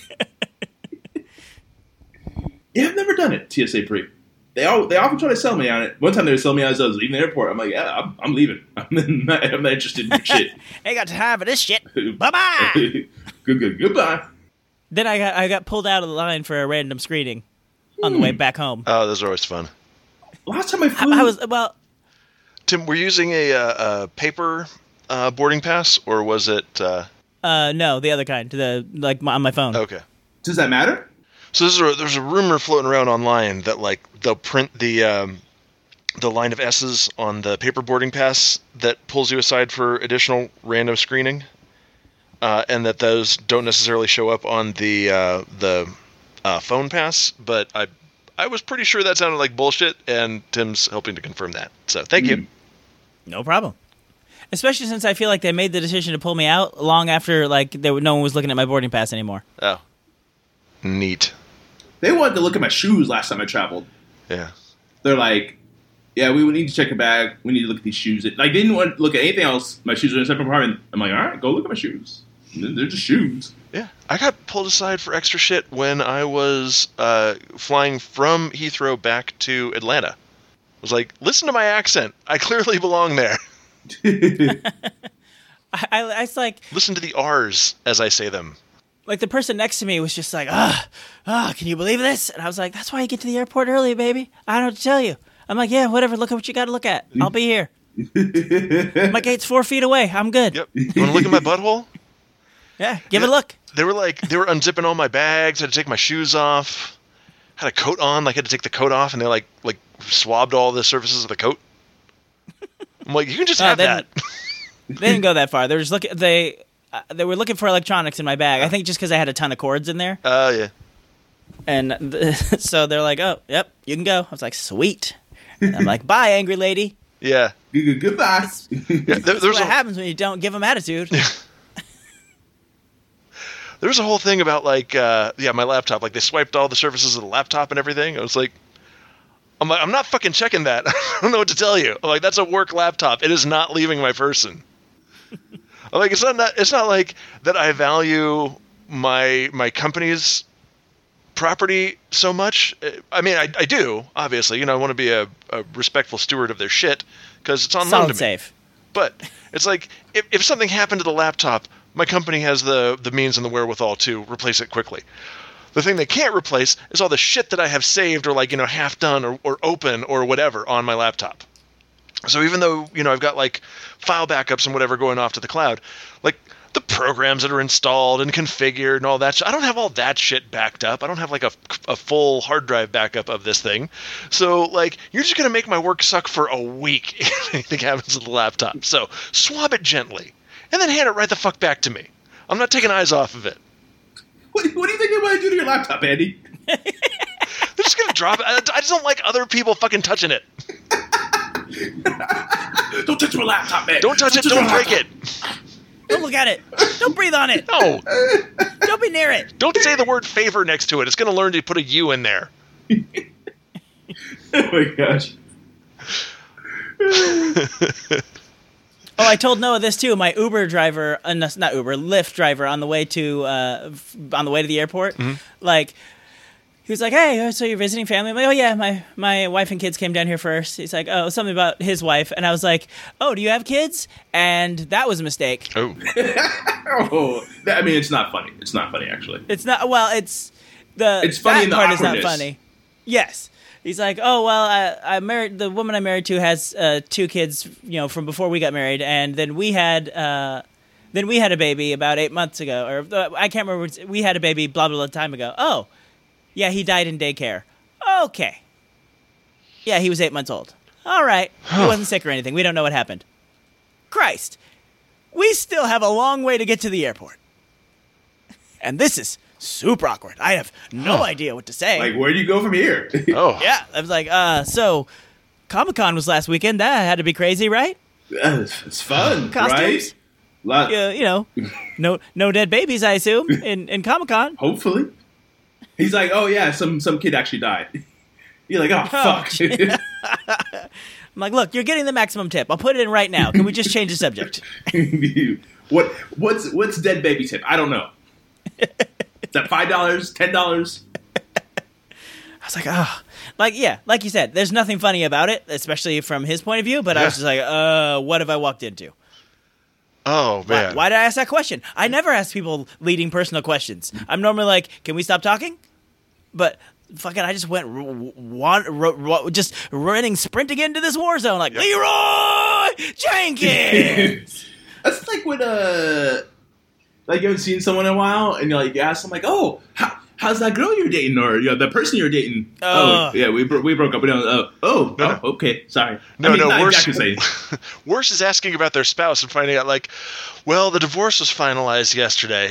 Yeah, I've never done it. T S A pre. They all they often try to sell me on it. One time they were selling me as I was leaving the airport. I'm like, yeah, I'm, I'm leaving. I'm not, I'm not interested in your shit. Ain't got time for this shit. Bye bye. Good, good, goodbye. Then I got I got pulled out of the line for a random screening on the way back home. Oh, those are always fun. Last time I flew, I, I was well. Tim, were you using a, uh, a paper uh, boarding pass, or was it? Uh... Uh, no, the other kind, the like my, on my phone. Okay. Does that matter? So there's a, there's a rumor floating around online that like they'll print the um, the line of S's on the paper boarding pass that pulls you aside for additional random screening, uh, and that those don't necessarily show up on the uh, the uh, phone pass. But I I was pretty sure that sounded like bullshit, and Tim's helping to confirm that. So thank you. No problem. Especially since I feel like they made the decision to pull me out long after like there were, no one was looking at my boarding pass anymore. Oh, neat. They wanted to look at my shoes last time I traveled. Yeah. They're like, yeah, we would need to check your bag. We need to look at these shoes. Like, they didn't want to look at anything else. My shoes are in a separate compartment. I'm like, all right, go look at my shoes. They're just shoes. Yeah, I got pulled aside for extra shit when I was uh, flying from Heathrow back to Atlanta. I was like, listen to my accent. I clearly belong there. I, I, I was like, Listen to the R's as I say them. like the person next to me was just like, ah, ah, can you believe this? And I was like, that's why you get to the airport early, baby. I don't know what to tell you. I'm like, yeah, whatever. Look at what you got to look at. I'll be here. My gate's four feet away. I'm good. Yep. You want to look at my butthole? Yeah, give it a look. They were like, they were unzipping all my bags. I had to take my shoes off. Had a coat on. Like, I had to take the coat off, and they like like swabbed all the surfaces of the coat. I'm like, you can just Oh, have they that. didn't- They didn't go that far. They were just looking. They uh, they were looking for electronics in my bag. I think just because I had a ton of cords in there, Oh, yeah. and th- so they're like, "Oh, yep, you can go." I was like, "Sweet." And I'm like, "Bye, angry lady." Yeah. Good- good- Goodbye. yeah there, That's there's what a, happens when you don't give them attitude. There's a whole thing about like, uh, yeah, my laptop. Like they swiped all the surfaces of the laptop and everything. I was like, I'm like, I'm not fucking checking that. I don't know what to tell you. I'm like, that's a work laptop. It is not leaving my person. I'm like, it's not, not it's not like that I value my my company's property so much. I mean, I, I do, obviously. You know, I want to be a, a respectful steward of their shit because it's on loan to Solid me. safe. But it's like, if, if something happened to the laptop, my company has the, the means and the wherewithal to replace it quickly. The thing they can't replace is all the shit that I have saved or like, you know, half done or, or open or whatever on my laptop. So even though, you know, I've got like file backups and whatever going off to the cloud, like the programs that are installed and configured and all that. I don't have all that shit backed up. I don't have like a, a full hard drive backup of this thing. So like, you're just going to make my work suck for a week if anything happens with the laptop. So swab it gently and then hand it right the fuck back to me. I'm not taking eyes off of it. What, what do you think they want to do to your laptop, Andy? They're just going to drop it. I, I just don't like other people fucking touching it. Don't touch my laptop, man. Don't touch don't it. Touch Don't break it. Don't look at it. Don't breathe on it. No. Don't be near it. Don't say the word favor next to it. It's going to learn to put a U in there. Oh my gosh. Oh, I told Noah this too. My Uber driver, uh, no, not Uber, Lyft driver on the way to uh, f- on the way to the airport, Mm-hmm. like. He was like, hey, so you're visiting family? I'm like, oh, yeah, my, my wife and kids came down here first. He's like, oh, something about his wife. And I was like, oh, do you have kids? And that was a mistake. Oh. Oh, that, I mean, it's not funny. It's not funny, actually. It's not, well, it's, the It's funny that in the part is not awkwardness. funny. Yes. He's like, oh, well, I, I married, the woman I married to has uh, two kids, you know, from before we got married. And then we had, uh, then we had a baby about eight months ago. Or uh, I can't remember, we had a baby blah, blah, blah time ago. Oh. Yeah, he died in daycare. Okay. Yeah, he was eight months old. All right. He wasn't sick or anything. We don't know what happened. Christ. We still have a long way to get to the airport. And this is super awkward. I have no idea what to say. Like, where do you go from here? Oh. Yeah, I was like, uh, so Comic-Con was last weekend. That had to be crazy, right? it's, it's fun, Costumes. right? Lot, Uh, you know, no no dead babies, I assume, in, in Comic-Con. Hopefully. He's like, oh, yeah, some, some kid actually died. You're like, oh, fuck. I'm like, look, you're getting the maximum tip. I'll put it in right now. Can we just change the subject? what What's what's dead baby tip? I don't know. Is that five dollars, ten dollars? I was like, oh. Like, yeah, like you said, there's nothing funny about it, especially from his point of view, but I was Yeah. just like, uh, what have I walked into? Oh, Why, man. why did I ask that question? I never ask people leading personal questions. I'm normally like, can we stop talking? But fucking, I just went r- r- r- r- just running, sprinting into this war zone like, Yep. Leroy Jenkins! That's like when, uh, like you haven't seen someone in a while, and you're like, you ask them, like, oh, how, how's that girl you're dating, or you know, the person you're dating? Uh. oh, yeah, we bro- we broke up. We don't. Uh, oh, No, no. oh, okay, sorry. No, I mean, no, not worse, exactly saying. worse is asking about their spouse and finding out, like, well, the divorce was finalized yesterday.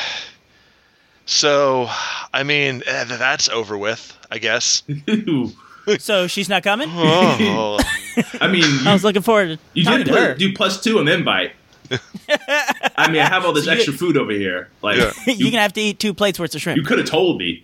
So, I mean, eh, that's over with, I guess. So she's not coming? Oh. I mean, you, I was looking forward to you talking did to her. put, do plus two on the invite. I mean, I have all this So you- extra food over here. Like, Yeah. You're you, going to have to eat two plates worth of shrimp. you could have told me.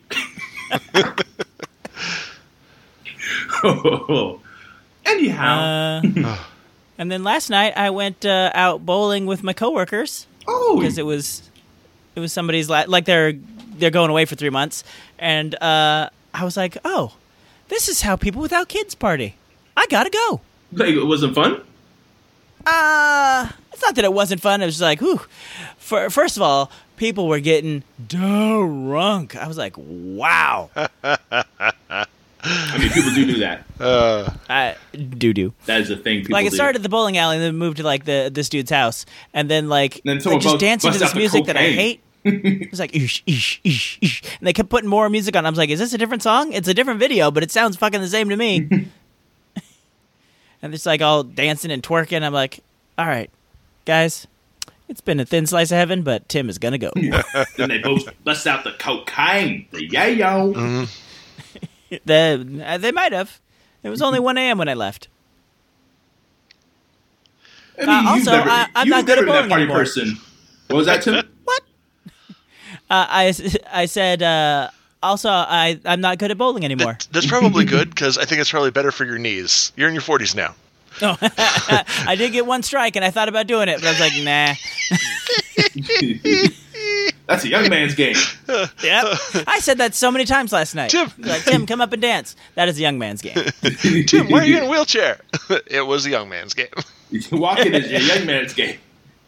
Oh. Anyhow, Uh, and then last night I went uh, out bowling with my coworkers oh, because it was it was somebody's la- like they're they're going away for three months, and uh, I was like, oh, this is how people without kids party. I gotta go. like, it wasn't fun. Uh, it's not that it wasn't fun. It was just like, whew. For, first of all, people were getting drunk. I was like, wow. I mean, people do do that. Uh, I do do. That is a thing. People Like it do. started at the bowling alley and then moved to like the this dude's house, and then like Then they someone just bust- dancing to bust out this the music that I cocaine. hate. It was like ish ish ish ish, and they kept putting more music on. I was like, is this a different song? It's a different video, but it sounds fucking the same to me. And it's like all dancing and twerking. I'm like, all right, guys, it's been a thin slice of heaven, but Tim is gonna go. Then they both bust out the cocaine. The yayo. mm, the, uh, they might have. It was only one a.m. when I left. I mean, Uh, you've also, never, I- I'm you've not good never at been that bowling party anymore. person. What was that, Tim? What? Uh, I, I said, uh, also, I, I'm not good at bowling anymore. that, that's probably good, because I think it's probably better for your knees. You're in your forties now. No, I did get one strike, and I thought about doing it, but I was like, nah. That's a young man's game. Yep. I said that so many times last night. Tim. Like, Tim, come up and dance. That is a young man's game. Tim, why are you in a wheelchair? It was a young man's game. Walking is a young man's game.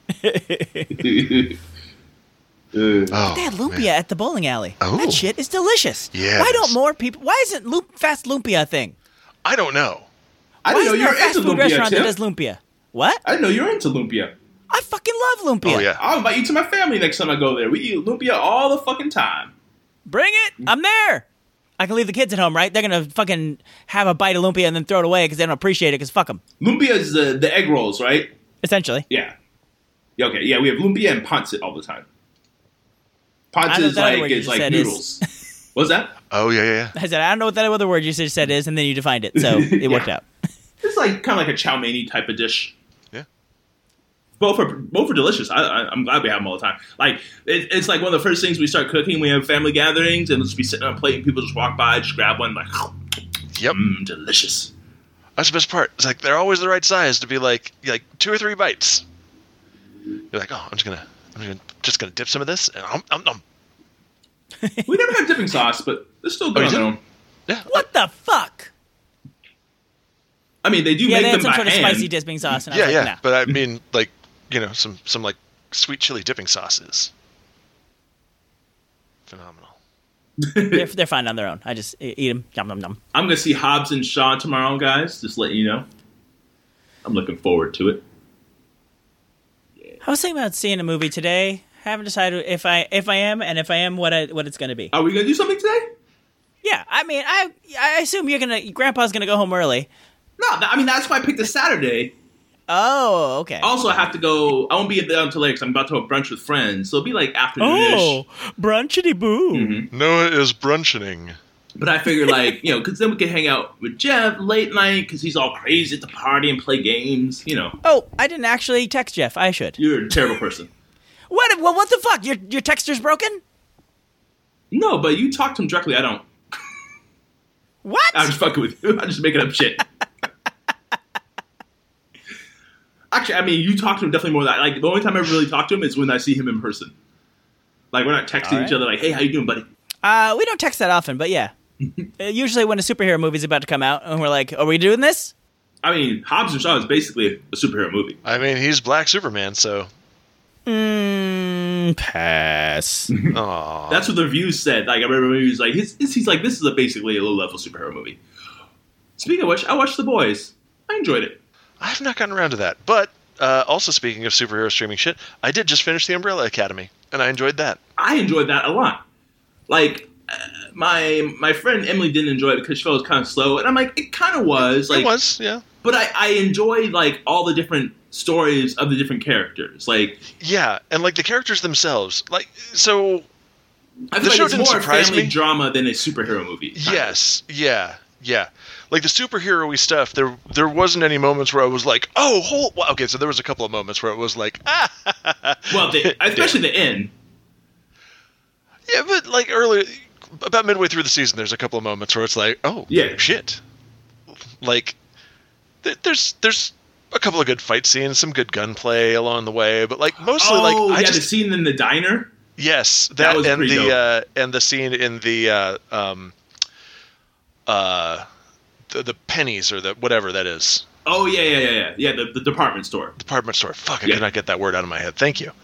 Uh, Oh, They had lumpia man. at the bowling alley. Oh. That shit is delicious. Yes. Why don't more people? Why isn't loop, fast lumpia a thing? I don't know. I Why didn't know isn't you there were a fast into food lumpia, restaurant Tim. that does lumpia? What? I didn't know you were into lumpia. I fucking love lumpia. Oh yeah. I'll invite you to my family next time I go there. We eat lumpia all the fucking time. Bring it. I'm there. I can leave the kids at home, right? They're going to fucking have a bite of lumpia and then throw it away because they don't appreciate it because fuck them. Lumpia is the, the egg rolls, right? Essentially. Yeah. Yeah, okay. Yeah, we have lumpia and pancit all the time. I Pancit know is that other like, word you is just like said is- noodles. What's that? Oh yeah, yeah, yeah. I said, I don't know what that other word you just said is, and then you defined it, so it worked Yeah. out. It's like kind of like a chow mein type of dish. Yeah. Both are both are delicious. I, I, I'm glad we have them all the time. Like it, it's like one of the first things we start cooking. We have family gatherings, and let's be sitting on a plate, and people just walk by, just grab one, like, Yep. mmm, delicious. That's the best part. It's like they're always the right size to be like like two or three bites. You're like, oh, I'm just gonna, I'm gonna, just gonna dip some of this, and um, um, um. We never have dipping sauce, but they're still good Oh, on you their didn't? own. Yeah. What the fuck? I mean, they do Yeah, make they them had some by sort of hand. spicy dipping sauce, and I Yeah, was yeah. like, nah. But I mean, like, you know, some some like sweet chili dipping sauces. Phenomenal. They're, they're fine on their own. I just e- eat them. Yum, yum, yum. I'm gonna see Hobbs and Shaw tomorrow, guys. Just letting you know. I'm looking forward to it. I was thinking about seeing a movie today. Haven't decided if I if I am, and if I am, what I, what it's going to be. Are we gonna do something today? Yeah, I mean, I I assume you're gonna. Grandpa's gonna go home early. No, that, I mean that's why I picked a Saturday. Oh, okay. Also, I have to go. I won't be there until later because I'm about to have brunch with friends. So it'll be like afternoonish. Oh, brunchity boo. Mm-hmm. Noah is brunching. But I figured, like, you know, because then we can hang out with Jeff late night because he's all crazy at the party and play games. You know, Oh, I didn't actually text Jeff. I should. you're a terrible person. What? Well, what the fuck? Your your texter's broken? No, but you talk to him directly. I don't. What? I'm just fucking with you. I'm just making up shit. Actually, I mean, you talk to him definitely more than I. Like, the only time I ever really talk to him is when I see him in person. Like, we're not texting All right. each other like, hey, how you doing, buddy? Uh, we don't text that often, but yeah. Uh, Usually when a superhero movie's about to come out, and we're like, are we doing this? I mean, Hobbs and Shaw is basically a superhero movie. I mean, he's Black Superman, so. Mmm, pass. Aw. That's what the reviews said. Like, I remember he was like, he's, he's like, this is a basically a low-level superhero movie. Speaking of which, I watched The Boys. I enjoyed it. I have not gotten around to that. But, uh, also speaking of superhero streaming shit, I did just finish The Umbrella Academy, and I enjoyed that. I enjoyed that a lot. Like, uh, my my friend Emily didn't enjoy it because she felt it was kind of slow, and I'm like, it kind of was. Like, it was, yeah. But I, I enjoyed, like, all the different stories of the different characters. Like, Yeah, and, like, the characters themselves. Like, so, I The feel show like it's didn't more a surprise family me. drama than a superhero movie. kind of. yes, yeah, yeah. Like, the superhero-y stuff, there there wasn't any moments where I was like, oh, hold... Well, okay, so there was a couple of moments where it was like, ah. Well, the, especially the end. Yeah, but, like, early... About midway through the season, there's a couple of moments where it's like, oh, Yeah. shit. Like, th- there's there's a couple of good fight scenes, some good gunplay along the way, but, like, mostly, oh, like, yeah, I the just... scene in the diner. Yes, That that, was and pretty the dope. uh, and the scene in the uh, um, uh, the, the pennies or the whatever that is Oh, yeah, yeah, yeah, yeah. Yeah, the, the department store. department store. Fuck, I Yeah. could not get that word out of my head. Thank you.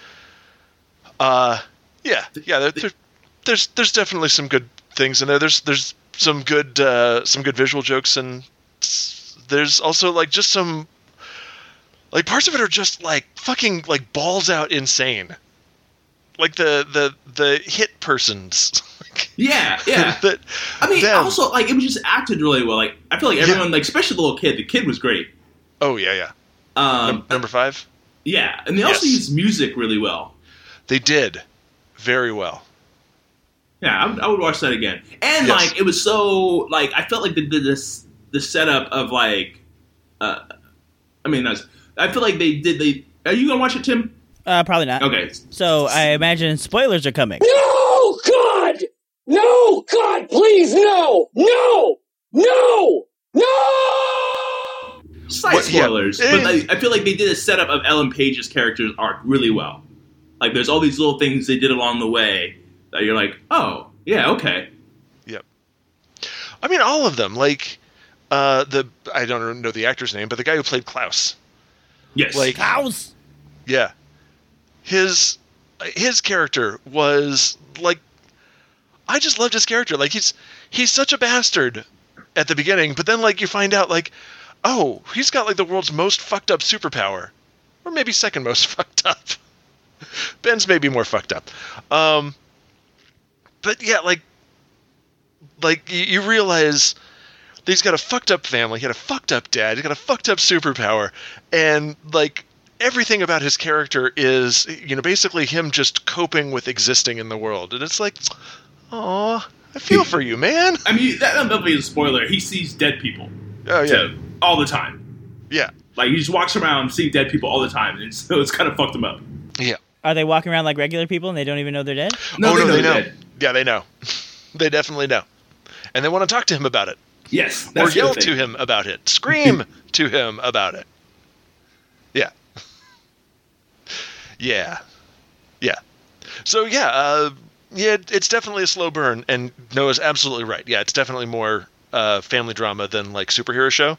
Uh, yeah, yeah. There, there, there's there's definitely some good things in there. There's there's some good uh, some good visual jokes, and s- there's also like just some like parts of it are just like fucking like balls out insane. Like the the the hit persons. Yeah, yeah. that, I mean, them. also, like, it was just acted really well. Like, I feel like everyone, like, especially the little kid, the kid was great. Oh yeah, yeah. Um, Num- number five. yeah, and they also Yes. used music really well. They did very well. Yeah, I would, I would watch that again. And, Yes. like, it was so, like, I felt like the, the, this, the setup of, like, uh, I mean, that's, I feel like they did, they, are you going to watch it, Tim? Uh, probably not. Okay. So I imagine spoilers are coming. No, God! No, God, please, no! No! No! No! Slight What- yeah. spoilers, Eh. but like, I feel like they did a setup of Ellen Page's character's arc really well. Like, there's all these little things they did along the way that you're like, oh, yeah, okay. Yep. I mean, all of them. Like uh, the I don't know the actor's name, but the guy who played Klaus. Yes. Like, House. yeah, his his character was like, I just loved his character. Like he's he's such a bastard at the beginning, but then like you find out like, oh, he's got like the world's most fucked up superpower. or maybe second most fucked up. Ben's maybe more fucked up. Um, but yeah, like, like you, you realize that he's got a fucked up family, he had a fucked up dad, he's got a fucked up superpower, and like everything about his character is, you know, basically him just coping with existing in the world. And it's like, aw, I feel for you, man. I mean, that that'll be a spoiler. He sees dead people. Oh, yeah. To, all the time. Yeah. Like, he just walks around seeing dead people all the time, and so it's kind of fucked him up. Yeah. Are they walking around like regular people and they don't even know they're dead? No, oh, they no, know they know. dead. Yeah, they know. They definitely know. And they want to talk to him about it. Yes. Or That's yell the to thing. him about it. Scream to him about it. Yeah. Yeah. Yeah. So, yeah, uh, yeah, it's definitely a slow burn, and Noah's absolutely right. Yeah, it's definitely more uh, family drama than, like, superhero show.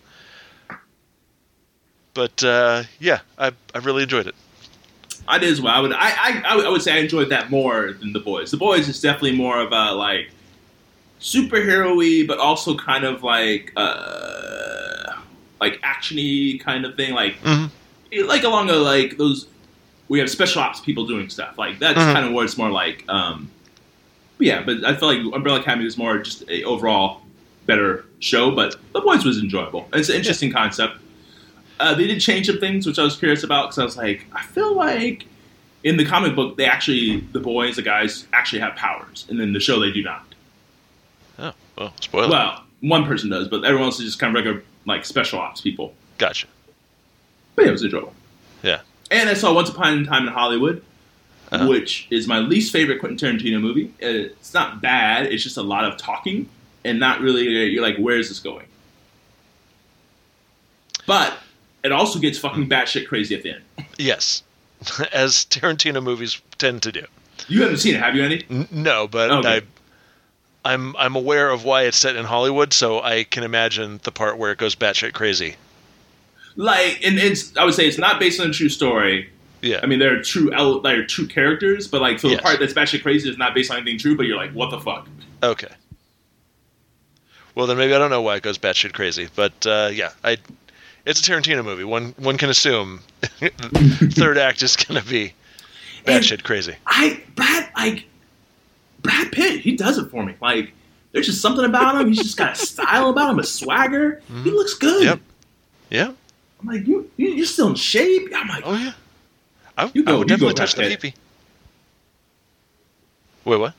But, uh, yeah, I I really enjoyed it. I did as well. I would, I, I, I would- I would say I enjoyed that more than The Boys. The Boys is definitely more of a, like, superhero-y, but also kind of like, uh, like action-y kind of thing. Like, Mm-hmm. like along the, like, those, we have special ops people doing stuff. Like, that's Mhm. kind of what it's more like. Um, but yeah, but I feel like Umbrella Academy was more just a overall better show, but The Boys was enjoyable. It's an interesting concept. Uh, they did change some things, which I was curious about, because I was like, I feel like in the comic book, they actually, the boys, the guys, actually have powers, and in the show, they do not. Oh, well, spoiler. Well, one person does, but everyone else is just kind of regular, like, special ops people. Gotcha. But yeah, it was enjoyable. Yeah. And I saw Once Upon a Time in Hollywood, Uh-huh. which is my least favorite Quentin Tarantino movie. It's not bad, it's just a lot of talking, and not really, you're like, where is this going? But it also gets fucking batshit crazy at the end. Yes. As Tarantino movies tend to do. You haven't seen it, have you, Andy? N- no, but Okay. I, I'm I'm aware of why it's set in Hollywood, so I can imagine the part where it goes batshit crazy. Like, and it's, I would say it's not based on a true story. Yeah. I mean, they're true, el- they're true characters, but like, so the Yes. part that's batshit crazy is not based on anything true, but you're like, what the fuck? Okay. Well, then maybe I don't know why it goes batshit crazy, but uh, yeah, I. It's a Tarantino movie. One one can assume third act is going to be batshit crazy. I, Brad, like, Brad Pitt, he does it for me. Like, there's just something about him. He's just got a style about him, a swagger. He looks good. Yep. Yeah. I'm like, you, you, you're still in shape. I'm like, Oh yeah. I, You go- I would you definitely go, touch the Brad Pitt. pee-pee. Wait, what?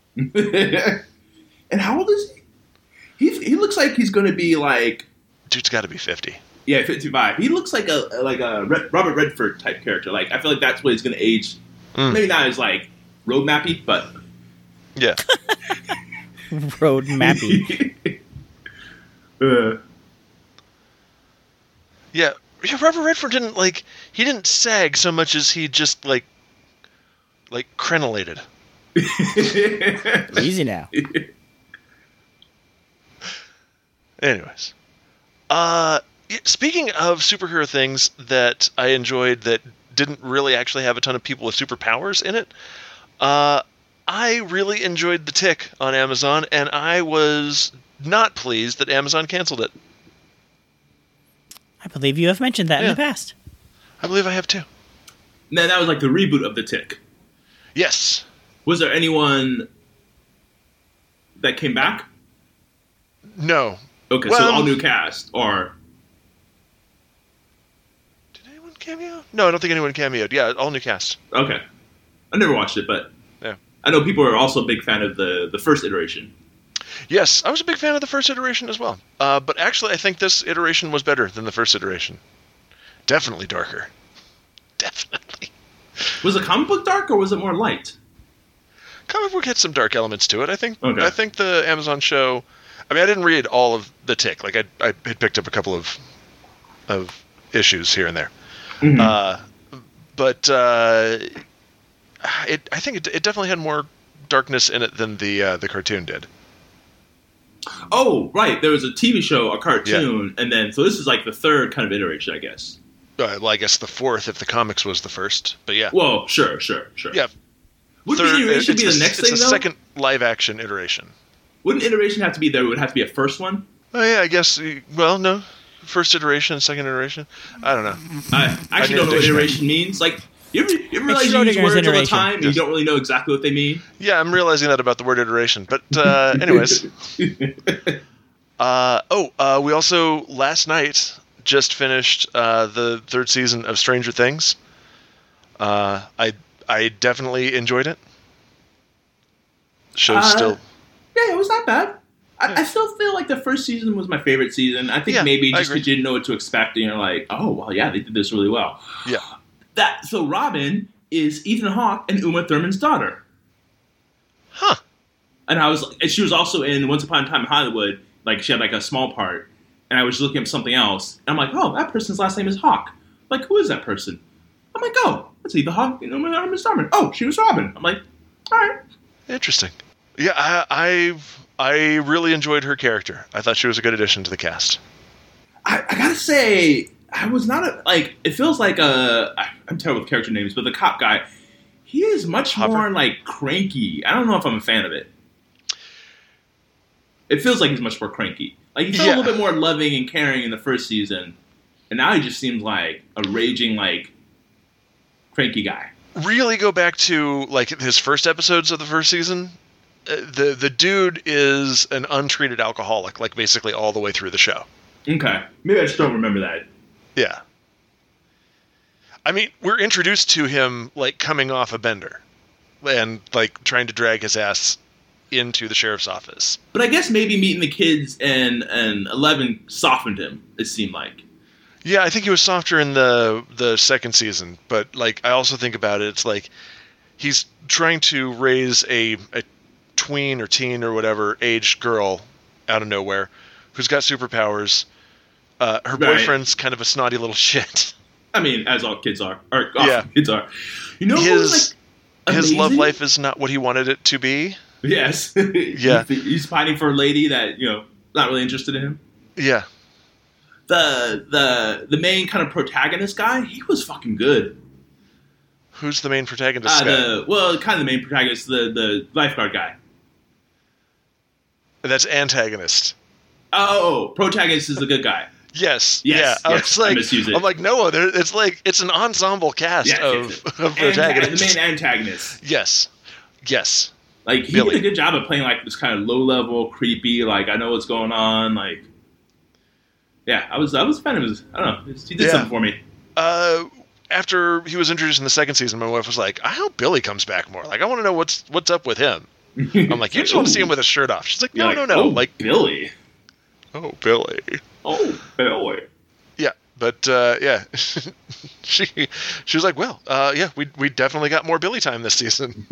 and how old is he? He, he looks like he's going to be like, Dude's got to be fifty. yeah, fifty-five. He looks like a like a Red, Robert Redford type character. Like, I feel like that's what he's going to age. Mm. Maybe not as like road mappy, but Yeah. Road mappy. uh, Yeah. Yeah, Robert Redford didn't like he didn't sag so much as he just like like crenellated. Easy now. Anyways. Uh yeah, speaking of superhero things that I enjoyed that didn't really actually have a ton of people with superpowers in it, uh I really enjoyed The Tick on Amazon, and I was not pleased that Amazon canceled it. I believe you have mentioned that in Yeah. the past. I believe I have too. then that was like the reboot of The Tick. Yes. Was there anyone that came back? No. Okay, so Well- all new cast, or Did anyone cameo? No, I don't think anyone cameoed. Yeah, all new cast. okay. I never watched it, but Yeah. I know people are also a big fan of the the first iteration. Yes, I was a big fan of the first iteration as well. Uh, but actually, I think this iteration was better than the first iteration. Definitely darker. Definitely. Was the comic book dark or was it more light? Comic book had some dark elements to it. I think. Okay. I think the Amazon show. I mean, I didn't read all of The Tick. Like I, I had picked up a couple of, of issues here and there. Mhm. Uh, but uh, it, I think it, it definitely had more darkness in it than the uh, the cartoon did. Oh, right. There was a T V show, a cartoon, and then so this is like the third kind of iteration, I guess. Uh, well, I guess the fourth if the comics was the first. But yeah. Well, sure, sure, sure. Yeah. Wouldn't Third- the iteration be it's the a- next it's thing a though? second live action iteration. Wouldn't iteration have to be there? It would have to be a first one. Oh yeah, I guess. Well, no. First iteration, second iteration? I don't know. I actually don't know what iteration means. Like, you ever, you ever realize you use words all the time and yes. you don't really know exactly what they mean? Yeah, I'm realizing that about the word iteration. But uh, anyways. uh, oh, uh, we also, last night, just finished uh, the third season of Stranger Things. Uh, I I definitely enjoyed it. Show's uh, still... Yeah, it was not bad. I, yeah. I still feel like the first season was my favorite season. I think yeah, maybe just because you didn't know what to expect and you're like, oh, well, yeah, they did this really well. Yeah. That So Robin is Ethan Hawke and Uma Thurman's daughter. Huh. And I was, and she was also in Once Upon a Time in Hollywood. Like, she had like a small part. And I was looking up something else. And I'm like, oh, that person's last name is Hawke. I'm like, who is that person? I'm like, oh, that's Ethan Hawke and Uma Thurman. Oh, she was Robin. I'm like, all right. Interesting. Yeah, I, I I really enjoyed her character. I thought she was a good addition to the cast. I, I gotta say, I was not a, like, it feels like a, I'm terrible with character names, but the cop guy, he is much Hopper. more like cranky. I don't know if I'm a fan of it. It feels like he's much more cranky. Like, he felt yeah. a little bit more loving and caring in the first season, and now he just seems like a raging, like, cranky guy. Really go back to, like, his first episodes of the first season. Uh, the the dude is an untreated alcoholic, like, basically all the way through the show. Okay. Maybe I just don't remember that. Yeah. I mean, we're introduced to him, like, coming off a bender and, like, trying to drag his ass into the sheriff's office. But I guess maybe meeting the kids and, and Eleven softened him, it seemed like. Yeah, I think he was softer in the the second season, but, like, I also think about it, it's like he's trying to raise a, a tween or teen or whatever aged girl out of nowhere who's got superpowers. Uh, her right. boyfriend's kind of a snotty little shit. I mean, as all kids are. Or all yeah. kids are. You know his, like, his love life is not what he wanted it to be. Yes. Yeah. he's, he's fighting for a lady that, you know, not really interested in him. Yeah. The the the main kind of protagonist guy, he was fucking good. Who's the main protagonist uh, guy? The, well, kind of the main protagonist, the, the lifeguard guy. That's antagonist. Oh, protagonist is the good guy. Yes. Yes. Yeah. I yes, was like, I misuse it. I'm like, no, there, it's like it's an ensemble cast yes, of, yes, of protagonists. The main antagonist. Yes. Yes. Like, he Billy. did a good job of playing like this kind of low level, creepy, like, I know what's going on, like. Yeah, I was I was a fan of his. I don't know. He did yeah. something for me. Uh, after he was introduced in the second season, my wife was like, I hope Billy comes back more. Like, I want to know what's what's up with him. I'm like, you just want to see him with his shirt off. She's like, no, like, no, no. Oh, like Billy. Oh, Billy. Oh, Billy. Yeah, but uh, yeah, she she was like, well, uh, yeah, we we definitely got more Billy time this season,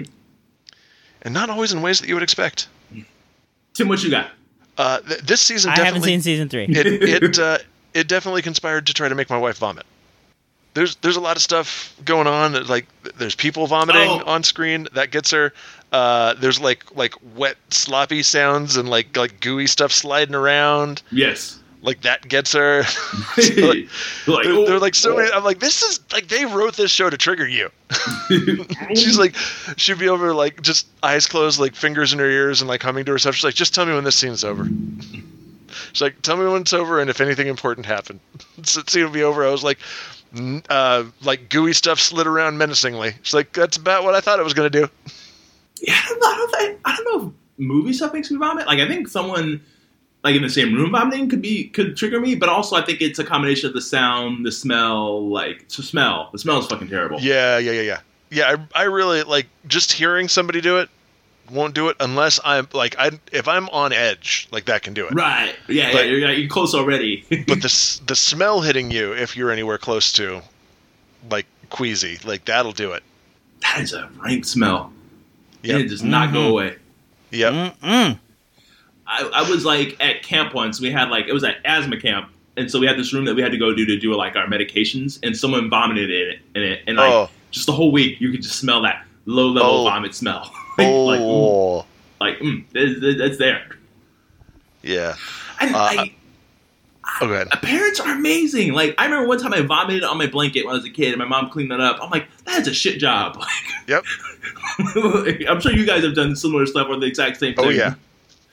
and not always in ways that you would expect. Tim, what you got? Uh, th- this season, I definitely, haven't seen season three. It it, uh, it definitely conspired to try to make my wife vomit. There's there's a lot of stuff going on. Like, there's people vomiting oh. on screen that gets her. Uh, there's like like wet sloppy sounds and like like gooey stuff sliding around. Yes, like that gets her. So, like, like, they're, they're like so many. I'm like, this is like they wrote this show to trigger you. She's like, she'd be over like just eyes closed, like fingers in her ears, and like humming to herself. She's like, just tell me when this scene's over. She's like, tell me when it's over and if anything important happened. So the scene will be over. I was like, uh, like gooey stuff slid around menacingly. She's like, that's about what I thought it was going to do. Yeah, I don't know. I don't, think, I don't know if movie stuff makes me vomit. Like, I think someone like in the same room vomiting could be could trigger me, but also I think it's a combination of the sound, the smell. Like, the smell. The smell is fucking terrible. Yeah, yeah, yeah, yeah. Yeah, I, I really like just hearing somebody do it. Won't do it unless I'm like I if I'm on edge, like that can do it. Right. Yeah, but, yeah. You're, you're close already. But the the smell hitting you if you're anywhere close to, like queasy, like that'll do it. That is a rank smell. Yeah, it does not mm-hmm. go away. Yep. Mm-mm. I, I was like at camp once. We had like it was at asthma camp, and so we had this room that we had to go to to do like our medications, and someone vomited in it, in it, and like oh. just the whole week you could just smell that low level oh. vomit smell. Oh, like, mm, like mm, it's, it's there. Yeah. I, uh, I, oh, go ahead. Parents are amazing. Like, I remember one time I vomited on my blanket when I was a kid, and my mom cleaned that up. I'm like, that's a shit job. Like, yep. I'm sure you guys have done similar stuff or the exact same thing. Oh yeah.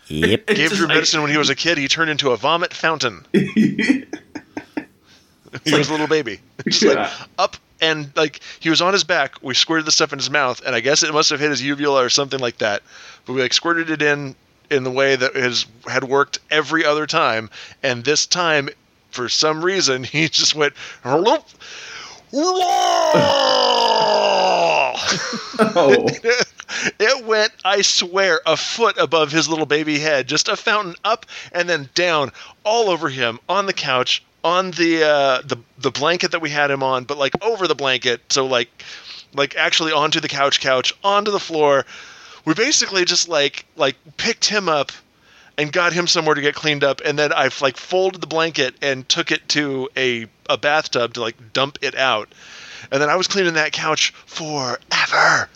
Yep. It's Gave just Drew like- medicine when he was a kid. He turned into a vomit fountain. He was a little baby. Just Yeah. like up and like he was on his back. We squirted the stuff in his mouth, and I guess it must have hit his uvula or something like that. But we like squirted it in in the way that has had worked every other time, and this time, for some reason, he just went. Whoa! Oh. It went, I swear, a foot above his little baby head. Just a fountain up and then down all over him, on the couch, on the uh, the the blanket that we had him on, but like over the blanket, so like like actually onto the couch couch, onto the floor. We basically just like like picked him up and got him somewhere to get cleaned up, and then I like folded the blanket and took it to a, a bathtub to like dump it out. And then I was cleaning that couch forever.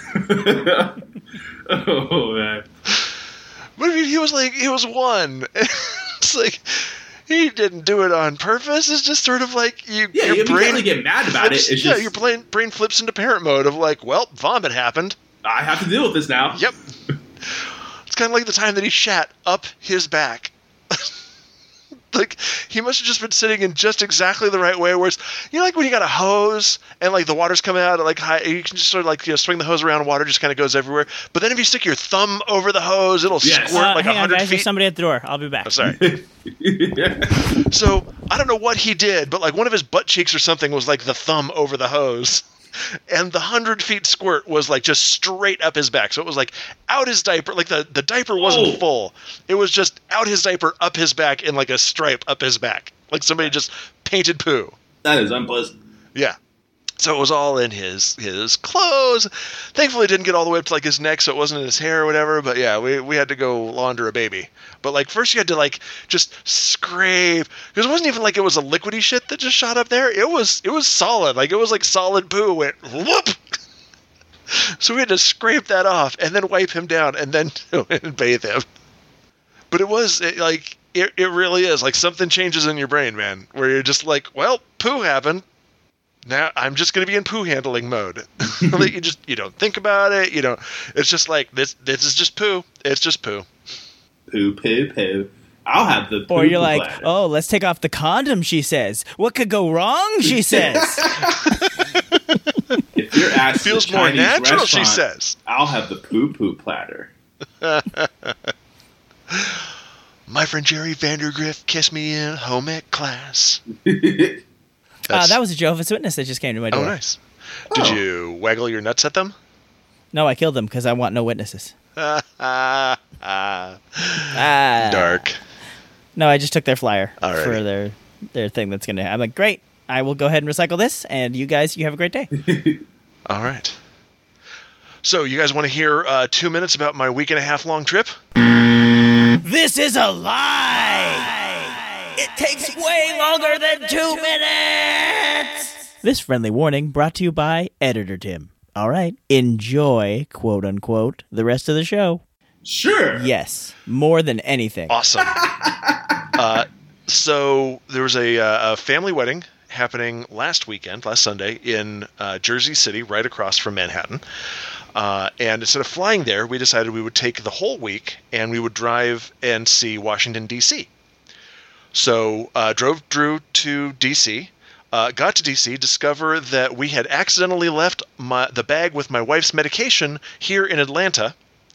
Oh man. But I mean, he was like, he was one. It's like, he didn't do it on purpose. It's just sort of like, you, Yeah, your you brain can't really get mad about flips, it. It's yeah, just your brain, brain flips into parent mode of like, well, vomit happened. I have to deal with this now. Yep. It's kind of like the time that he shat up his back. Like, he must have just been sitting in just exactly the right way. Whereas, you know, like when you got a hose and like the water's coming out, like high, you can just sort of like, you know, swing the hose around, water just kind of goes everywhere. But then if you stick your thumb over the hose, it'll Yes. squirt Uh, like a hang on, hundred guys. There's feet. somebody at the door. I'll be back. Oh, sorry. Yeah. So I don't know what he did, but like one of his butt cheeks or something was like the thumb over the hose. And the hundred feet squirt was like just straight up his back. So it was like out his diaper, like the, the diaper wasn't Oh. full. It was just out his diaper, up his back, in like a stripe up his back. Like somebody just painted poo. That is unpleasant. Yeah. So it was all in his his clothes. Thankfully, it didn't get all the way up to like his neck, so it wasn't in his hair or whatever. But yeah, we we had to go launder a baby. But like first, you had to like just scrape, because it wasn't even like it was a liquidy shit that just shot up there. It was it was solid, like it was like solid poo went whoop. So we had to scrape that off and then wipe him down and then and bathe him. But it was it, like it it really is like something changes in your brain, man, where you're just like, well, poo happened. Now I'm just going to be in poo handling mode. Like you just you don't think about it. You don't. It's just like this. This is just poo. It's just poo. Poo, poo, poo. I'll have the poo. Or you're poo like, bladder. oh, let's take off the condom, she says. What could go wrong, she says. If your ass It feels is a more Chinese natural, she restaurant, says. I'll have the poo poo platter. My friend Jerry Vandergrift kissed me in home ec class. Uh, that was a Jehovah's Witness that just came to my door. Oh, nice. Did Oh. you waggle your nuts at them? No, I killed them because I want no witnesses. Ah, ah, Ah. dark. No, I just took their flyer Alrighty. for their their thing that's going to I'm like, great. I will go ahead and recycle this, and you guys, you have a great day. All right. So, you guys want to hear uh, two minutes about my week and a half long trip? This is a lie! It takes way longer than two minutes! This friendly warning brought to you by Editor Tim. All right, enjoy, quote unquote, the rest of the show. Sure. Yes, more than anything. Awesome. uh, so, there was a, uh, a family wedding happening last weekend, last Sunday, in uh, Jersey City, right across from Manhattan. Uh, and instead of flying there, we decided we would take the whole week and we would drive and see Washington, D C. So uh, drove Drew to D C, uh, got to D C, discovered that we had accidentally left my, the bag with my wife's medication here in Atlanta.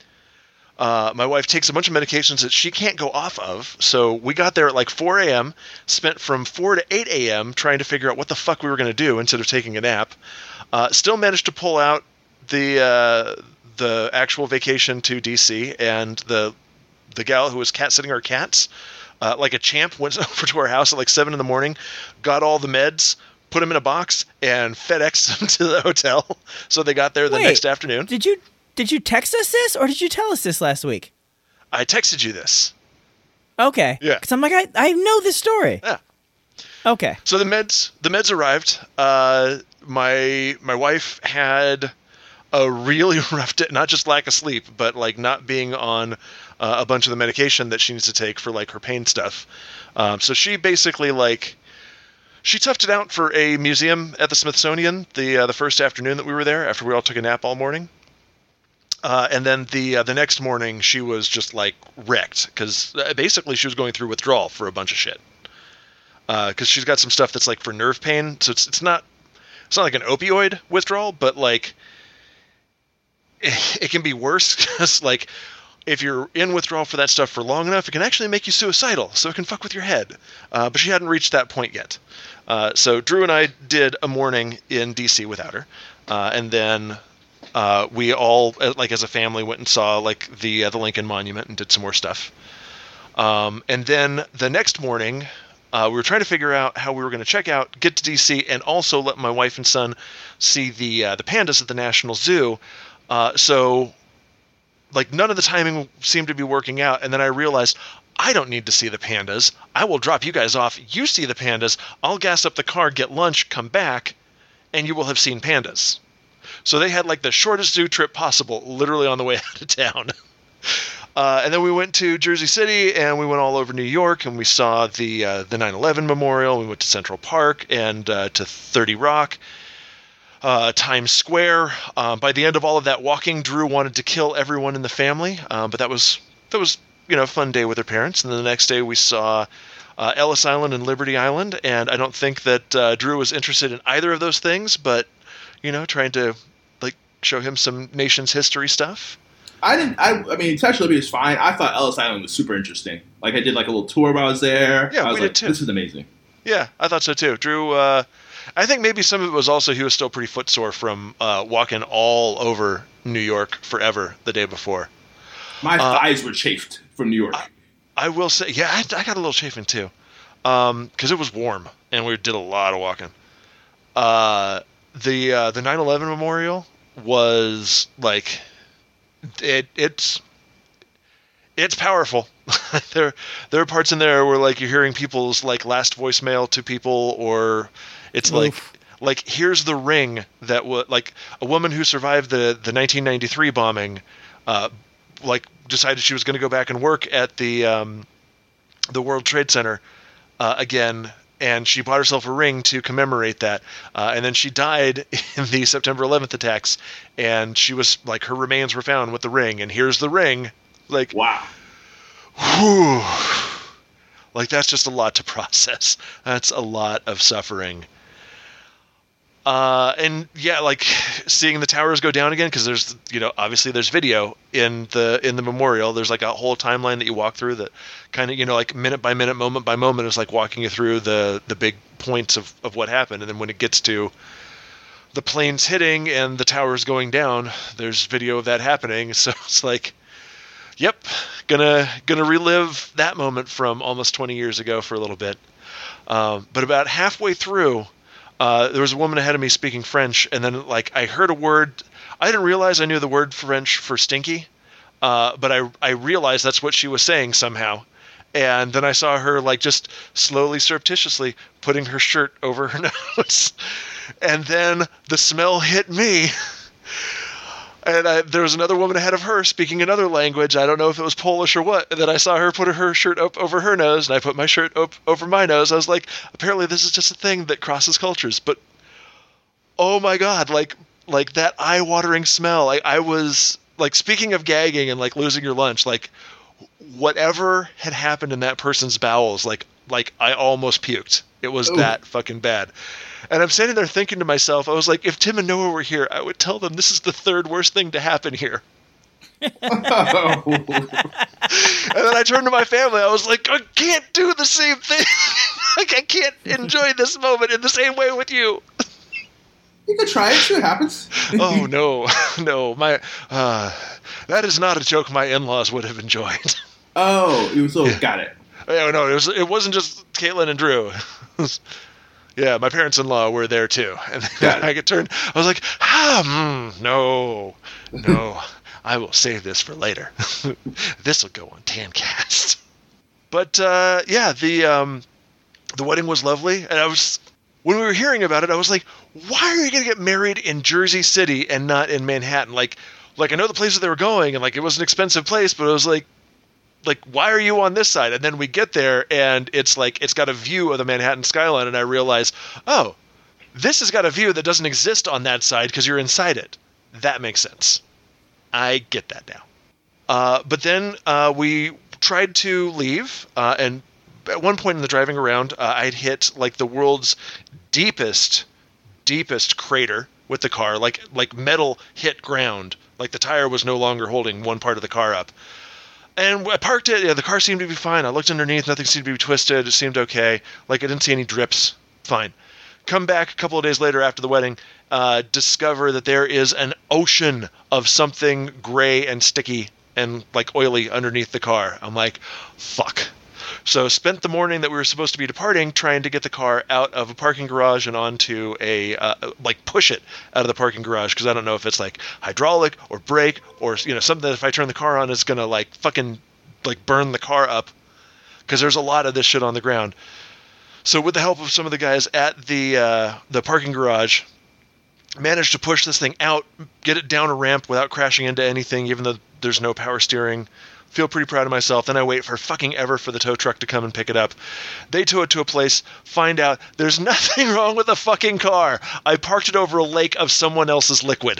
Uh, my wife takes a bunch of medications that she can't go off of, so we got there at like four a.m., spent from four to eight a.m. trying to figure out what the fuck we were going to do instead of taking a nap. Uh, still managed to pull out the uh, the actual vacation to D C, and the the gal who was cat sitting our cats, uh, like a champ, went over to our house at like seven in the morning, got all the meds, put them in a box, and FedExed them to the hotel. So they got there the Wait, next afternoon. Did you did you text us this, or did you tell us this last week? I texted you this. Okay. Yeah. Because I'm like, I, I know this story. Yeah. Okay. So the meds the meds arrived. Uh, my my wife had a really rough day, not just lack of sleep, but like not being on uh, a bunch of the medication that she needs to take for like her pain stuff. Um, so she basically like she toughed it out for a museum at the Smithsonian the uh, the first afternoon that we were there after we all took a nap all morning. Uh, and then the uh, the next morning, she was just like wrecked because basically she was going through withdrawal for a bunch of shit. Because uh, she's got some stuff that's like for nerve pain, so it's it's not it's not like an opioid withdrawal, but like it, it can be worse because like if you're in withdrawal for that stuff for long enough, it can actually make you suicidal. So it can fuck with your head. Uh, but she hadn't reached that point yet. Uh, so Drew and I did a morning in D C without her, uh, and then. Uh, we all, like as a family, went and saw like the uh, the Lincoln Monument and did some more stuff. Um, and then the next morning, uh, we were trying to figure out how we were going to check out, get to D C, and also let my wife and son see the uh, the pandas at the National Zoo. Uh, so, like none of the timing seemed to be working out. And then I realized I don't need to see the pandas. I will drop you guys off. You see the pandas. I'll gas up the car, get lunch, come back, and you will have seen pandas. So they had like the shortest zoo trip possible, literally on the way out of town. Uh, and then we went to Jersey City, and we went all over New York, and we saw the uh, the nine eleven Memorial. We went to Central Park and uh, to thirty Rock, uh, Times Square. Uh, by the end of all of that walking, Drew wanted to kill everyone in the family, uh, but that was that was you know a fun day with her parents. And then the next day we saw uh, Ellis Island and Liberty Island, and I don't think that uh, Drew was interested in either of those things, but you know, trying to like show him some nation's history stuff. I didn't. I, I mean, Statue of Liberty is fine. I thought Ellis Island was super interesting. Like I did like a little tour while I was there. Yeah, I was we like, did too. This is amazing. Yeah, I thought so too. Drew, uh, I think maybe some of it was also he was still pretty footsore from uh, walking all over New York forever the day before. My uh, thighs were chafed from New York. I, I will say, yeah, I, I got a little chafing too, because um, it was warm and we did a lot of walking. Uh. The uh, the nine eleven Memorial was like it it's it's powerful. there there are parts in there where like you're hearing people's like last voicemail to people, or it's Oof. like like here's the ring that was like a woman who survived the the nineteen ninety-three bombing, uh, like decided she was going to go back and work at the um, the World Trade Center uh, again. And she bought herself a ring to commemorate that. Uh, and then she died in the September eleventh attacks. And she was like, her remains were found with the ring. And here's the ring. Like, wow. Whew. Like, that's just a lot to process. That's a lot of suffering. Uh, and yeah, like seeing the towers go down again, because there's, you know, obviously there's video in the in the memorial. There's like a whole timeline that you walk through that kind of, you know, like minute by minute, moment by moment is like walking you through the the big points of, of what happened. And then when it gets to the planes hitting and the towers going down, there's video of that happening. So it's like, yep, gonna gonna relive that moment from almost twenty years ago for a little bit. Um, but about halfway through, Uh, there was a woman ahead of me speaking French, and then like I heard a word. I didn't realize I knew the word French for stinky, uh, but I I realized that's what she was saying somehow. And then I saw her like just slowly, surreptitiously putting her shirt over her nose, and then the smell hit me. And I, there was another woman ahead of her speaking another language. I don't know if it was Polish or what. And then I saw her put her shirt up over her nose, and I put my shirt up over my nose. I was like, apparently this is just a thing that crosses cultures. But oh my God, like like that eye-watering smell. I, I was like, speaking of gagging and like losing your lunch, like whatever had happened in that person's bowels, like like I almost puked. It was Ooh. that fucking bad. And I'm standing there thinking to myself, I was like, if Tim and Noah were here, I would tell them this is the third worst thing to happen here. Oh. And then I turned to my family. I was like, I can't do the same thing. Like, I can't enjoy this moment in the same way with you. You can try it. See what happens. Oh, no. No. my uh, That is not a joke my in-laws would have enjoyed. Oh, you so yeah. Got it. Oh, no, it, was, it wasn't just Caitlin and Drew. Yeah, my parents-in-law were there too. And then I could turn, I was like, ah, mm, no, no, I will save this for later. This will go on Tancast. But uh, yeah, the um, the wedding was lovely. And I was, when we were hearing about it, I was like, why are you going to get married in Jersey City and not in Manhattan? Like, like I know the places they were going, and like it was an expensive place, but it was like, like, why are you on this side? And then we get there, and it's like, it's got a view of the Manhattan skyline, and I realize, oh, this has got a view that doesn't exist on that side because you're inside it. That makes sense. I get that now. Uh, but then uh, we tried to leave, uh, and at one point in the driving around, uh, I'd hit like the world's deepest, deepest crater with the car, like like metal hit ground, like the tire was no longer holding one part of the car up. And I parked it. Yeah, the car seemed to be fine. I looked underneath, nothing seemed to be twisted. It seemed okay. Like I didn't see any drips. Fine. Come back a couple of days later after the wedding, uh, discover that there is an ocean of something gray and sticky and like oily underneath the car. I'm like, fuck. So spent the morning that we were supposed to be departing trying to get the car out of a parking garage and onto a, uh, like push it out of the parking garage, because I don't know if it's like hydraulic or brake or, you know, something that if I turn the car on is going to like fucking like burn the car up, because there's a lot of this shit on the ground. So with the help of some of the guys at the uh, the parking garage, managed to push this thing out, get it down a ramp without crashing into anything, even though there's no power steering. Feel pretty proud of myself. Then I wait for fucking ever for the tow truck to come and pick it up. They tow it to a place, find out there's nothing wrong with the fucking car. I parked it over a lake of someone else's liquid.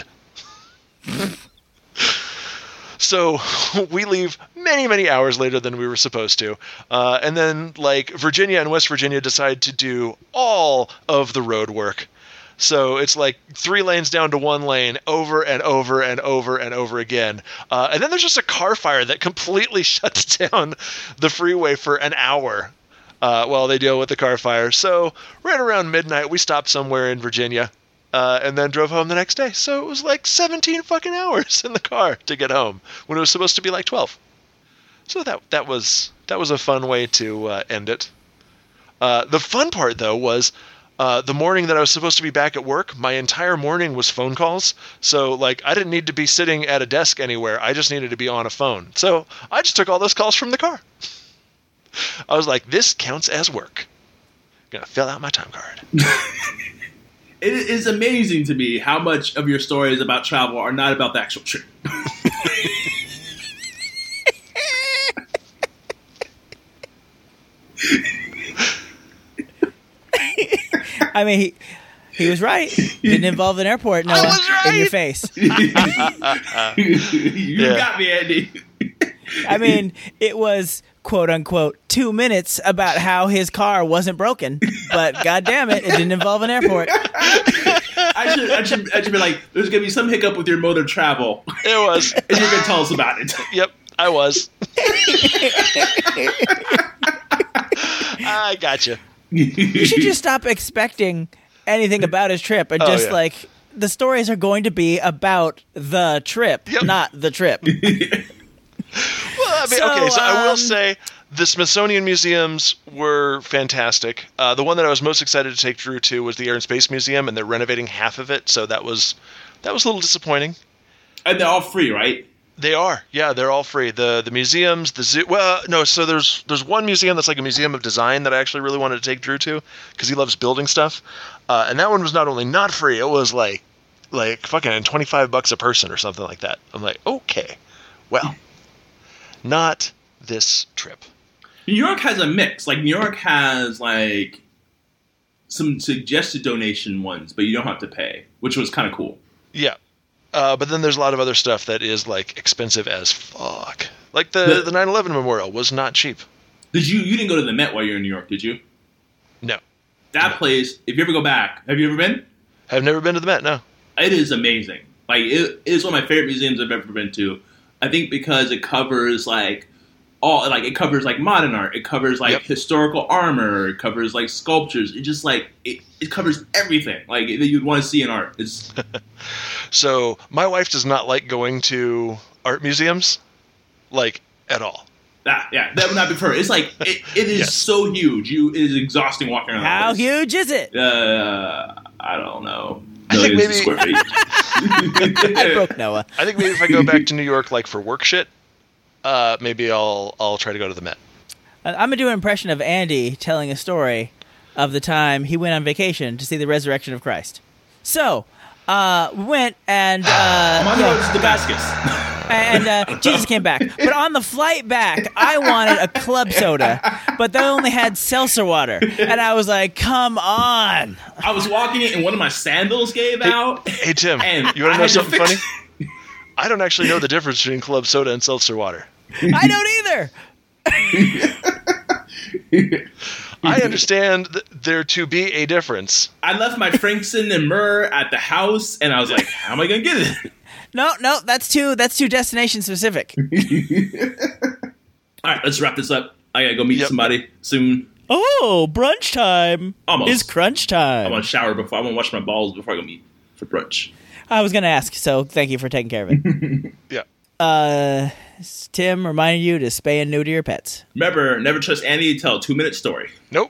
So we leave many, many hours later than we were supposed to. Uh, and then, like, Virginia and West Virginia decide to do all of the road work. So it's like three lanes down to one lane over and over and over and over again. Uh, and then there's just a car fire that completely shuts down the freeway for an hour uh, while they deal with the car fire. So right around midnight, we stopped somewhere in Virginia uh, and then drove home the next day. So it was like seventeen fucking hours in the car to get home when it was supposed to be like twelve. So that that was that was a fun way to uh, end it. Uh, the fun part, though, was... Uh, the morning that I was supposed to be back at work, my entire morning was phone calls. So, like, I didn't need to be sitting at a desk anywhere. I just needed to be on a phone. So I just took all those calls from the car. I was like, this counts as work. Gonna fill out my time card. It is amazing to me how much of your stories about travel are not about the actual trip. I mean, he, he was right. Didn't involve an airport, Noah, right. in your face. You Yeah. got me, Andy. I mean, it was, quote unquote, two minutes about how his car wasn't broken, but God damn it, it didn't involve an airport. I should, I should, I should be like, there's gonna be some hiccup with your mode of travel, It was. and you're gonna tell us about it. Yep, I was. I gotcha. You should just stop expecting anything about his trip and Oh, just yeah. like the stories are going to be about the trip, Yep. not the trip. Well, I mean, So, okay, so I will um, say the Smithsonian museums were fantastic. Uh, the one that I was most excited to take Drew to was the Air and Space Museum, and they're renovating half of it, so that was that was a little disappointing. And they're all free, right? They are, yeah, they're all free. The the museums, the zoo. Well, no, so there's there's one museum that's like a museum of design that I actually really wanted to take Drew to because he loves building stuff, uh, and that one was not only not free, it was like like fucking twenty-five bucks a person or something like that. I'm like, okay, well, not this trip. New York has a mix. Like, New York has, like, some suggested donation ones, but you don't have to pay, which was kind of cool. Yeah. Uh, but then there's a lot of other stuff that is, like, expensive as fuck. Like, the, The- the nine eleven memorial was not cheap. Did you, you didn't go to the Met while you were in New York, did you? No. That place, if you ever go back, have you ever been? I've never been to the Met, no. It is amazing. Like, it is one of my favorite museums I've ever been to. I think because it covers, like, all, like, it covers, like, modern art. It covers, like, Yep. historical armor. It covers, like, sculptures. It just, like, it, it covers everything, like, that you'd want to see in art. It's So, my wife does not like going to art museums, like, at all. that, yeah, that would not be for her. It's, like, it, it is Yes. so huge. You, it is exhausting walking around. that How place. huge is it? Uh, I don't know. I think Millions of maybe- square feet. I broke Noah. I think maybe if I go back to New York, like, for work shit, uh, maybe I'll I'll try to go to the Met. I'm going to do an impression of Andy telling a story of the time he went on vacation to see the resurrection of Christ. So, uh, we went and, uh, I'm on the you know, road to Damascus. and uh, Jesus came back. But on the flight back, I wanted a club soda, but they only had seltzer water. And I was like, come on. I was walking it, and one of my sandals gave out. Hey, Tim, And you want I to know had to something funny? fix- I don't actually know the difference between club soda and seltzer water. I don't either. I understand th- there to be a difference. I left my Frankson and Myrrh at the house, and I was like, how am I going to get it? No, no, that's too that's too destination specific. All right, let's wrap this up. I got to go meet Yep. somebody soon. Oh, brunch time. Almost. Is crunch time. I want to shower before I want to wash my balls before I go meet for brunch. I was going to ask, so thank you for taking care of it. Yeah. uh, Tim reminded you to spay and neuter your pets. Remember, never trust Andy to tell a two-minute story. Nope.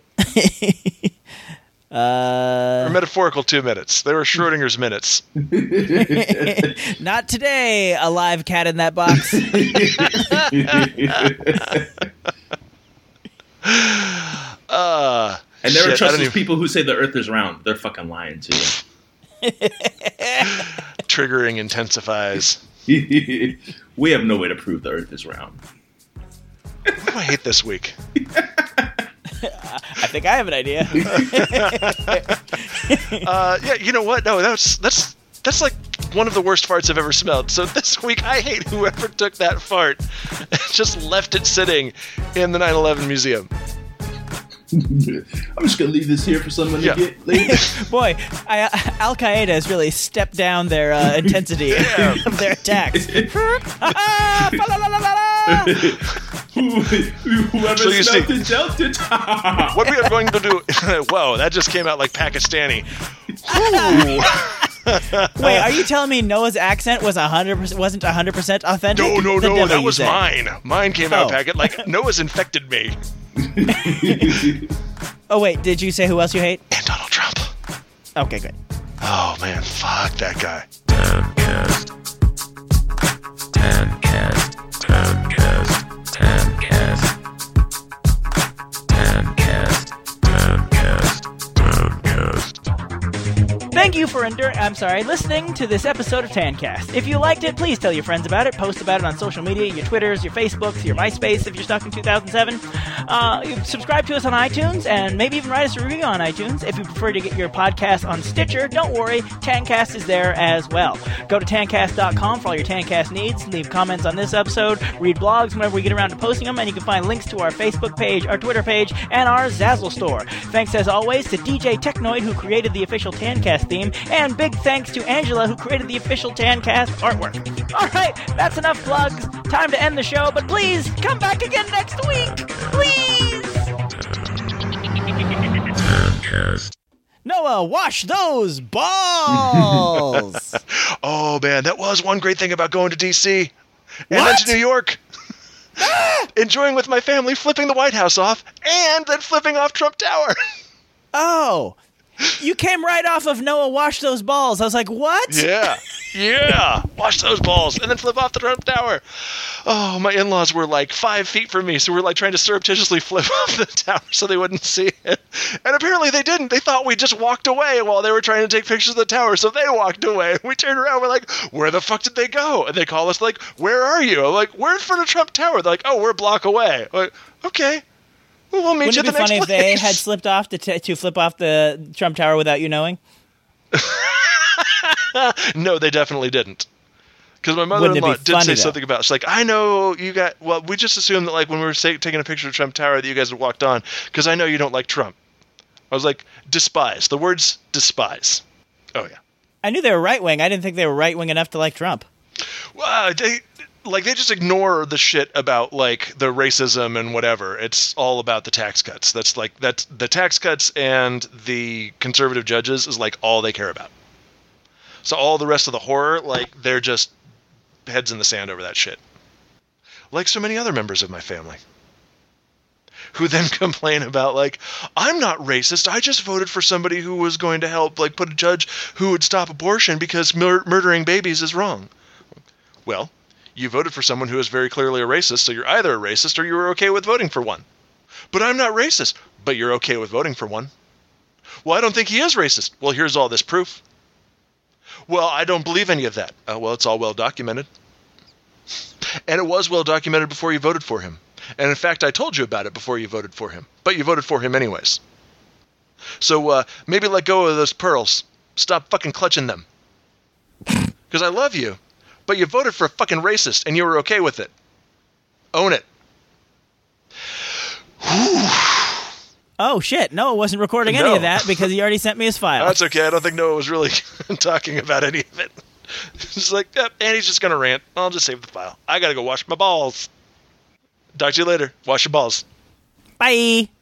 Uh, Or metaphorical two minutes. They were Schrodinger's minutes. not today, a live cat in that box. Uh, I never shit, trust I don't those even- people who say the earth is round. They're fucking lying, too. Triggering intensifies. We have no way to prove the earth is round. What do I hate this week? I think I have an idea. Uh, yeah, you know what? No, that's that's that's like one of the worst farts I've ever smelled. So this week, I hate whoever took that fart and just left it sitting in the nine eleven museum. I'm just going to leave this here for someone Yeah. to get later. Boy, I, Al Qaeda has really stepped down their uh, intensity of their attacks. Whoever So you smelled see- it dealt it. What we are going to do? Whoa, that just came out like Pakistani. Ooh. Wait, are you telling me Noah's accent was one hundred percent, wasn't one hundred percent authentic? No, no, The no, devil, that you was say. mine. Mine came out Oh. packet like Noah's infected me. Oh, wait, did you say who else you hate? And Donald Trump. Okay, good. Oh man, fuck that guy. Thank you for enduring, I'm sorry, listening to this episode of Tancast. If you liked it, please tell your friends about it. Post about it on social media, your Twitters, your Facebooks, your MySpace if you're stuck in two thousand seven. Uh, you subscribe to us on iTunes and maybe even write us a review on iTunes. If you prefer to get your podcast on Stitcher, don't worry, Tancast is there as well. Go to tancast dot com for all your Tancast needs. Leave comments on this episode, read blogs whenever we get around to posting them, and you can find links to our Facebook page, our Twitter page, and our Zazzle store. Thanks as always to D J Technoid who created the official Tancast theme, and big thanks to Angela who created the official Tancast artwork. Alright, that's enough plugs. Time to end the show, but please come back again next week. Please! Noah, wash those balls! Oh man, that was one great thing about going to D C and then What? to New York. Enjoying with my family, flipping the White House off, and then flipping off Trump Tower. Oh, you came right off of Noah, wash those balls. I was like, what? Yeah, yeah. Wash those balls and then flip off the Trump Tower. Oh, my in-laws were like five feet from me, so we were like trying to surreptitiously flip off the tower so they wouldn't see it. And apparently they didn't. They thought we just walked away while they were trying to take pictures of the tower, so they walked away. We turned around, we're like, where the fuck did they go? And they call us like, where are you? I'm like, we're in front of Trump Tower. They're like, oh, we're a block away. I'm like, okay. Well, we'll meet Wouldn't you it at be the next funny if place. they had slipped off to, t- to flip off the Trump Tower without you knowing? No, they definitely didn't. Because my Wouldn't it mother-in-law be did funny, say though? something about. She's like, I know you got. Well, we just assumed that like when we were say, taking a picture of Trump Tower that you guys had walked on because I know you don't like Trump. I was like, despise. The words despise. Oh yeah. I knew they were right wing. I didn't think they were right wing enough to like Trump. Well, they like they just ignore the shit about like the racism and whatever. It's all about the tax cuts. That's like that's the tax cuts and the conservative judges is like all they care about. So all the rest of the horror, like they're just heads in the sand over that shit. Like so many other members of my family. Who then complain about like, I'm not racist. I just voted for somebody who was going to help like put a judge who would stop abortion because mur- murdering babies is wrong. Well, you voted for someone who is very clearly a racist, so you're either a racist or you were okay with voting for one. But I'm not racist, but you're okay with voting for one. Well, I don't think he is racist. Well, here's all this proof. Well, I don't believe any of that. Uh, well, it's all well documented. And it was well documented before you voted for him. And in fact, I told you about it before you voted for him. But you voted for him anyways. So uh, maybe let go of those pearls. Stop fucking clutching them. Because I love you, but you voted for a fucking racist and you were okay with it. Own it. Oh, shit. Noah wasn't recording any No. of that because he already sent me his file. That's okay. I don't think Noah was really talking about any of it. It's like, yep, and he's just going to rant. I'll just save the file. I got to go wash my balls. Talk to you later. Wash your balls. Bye.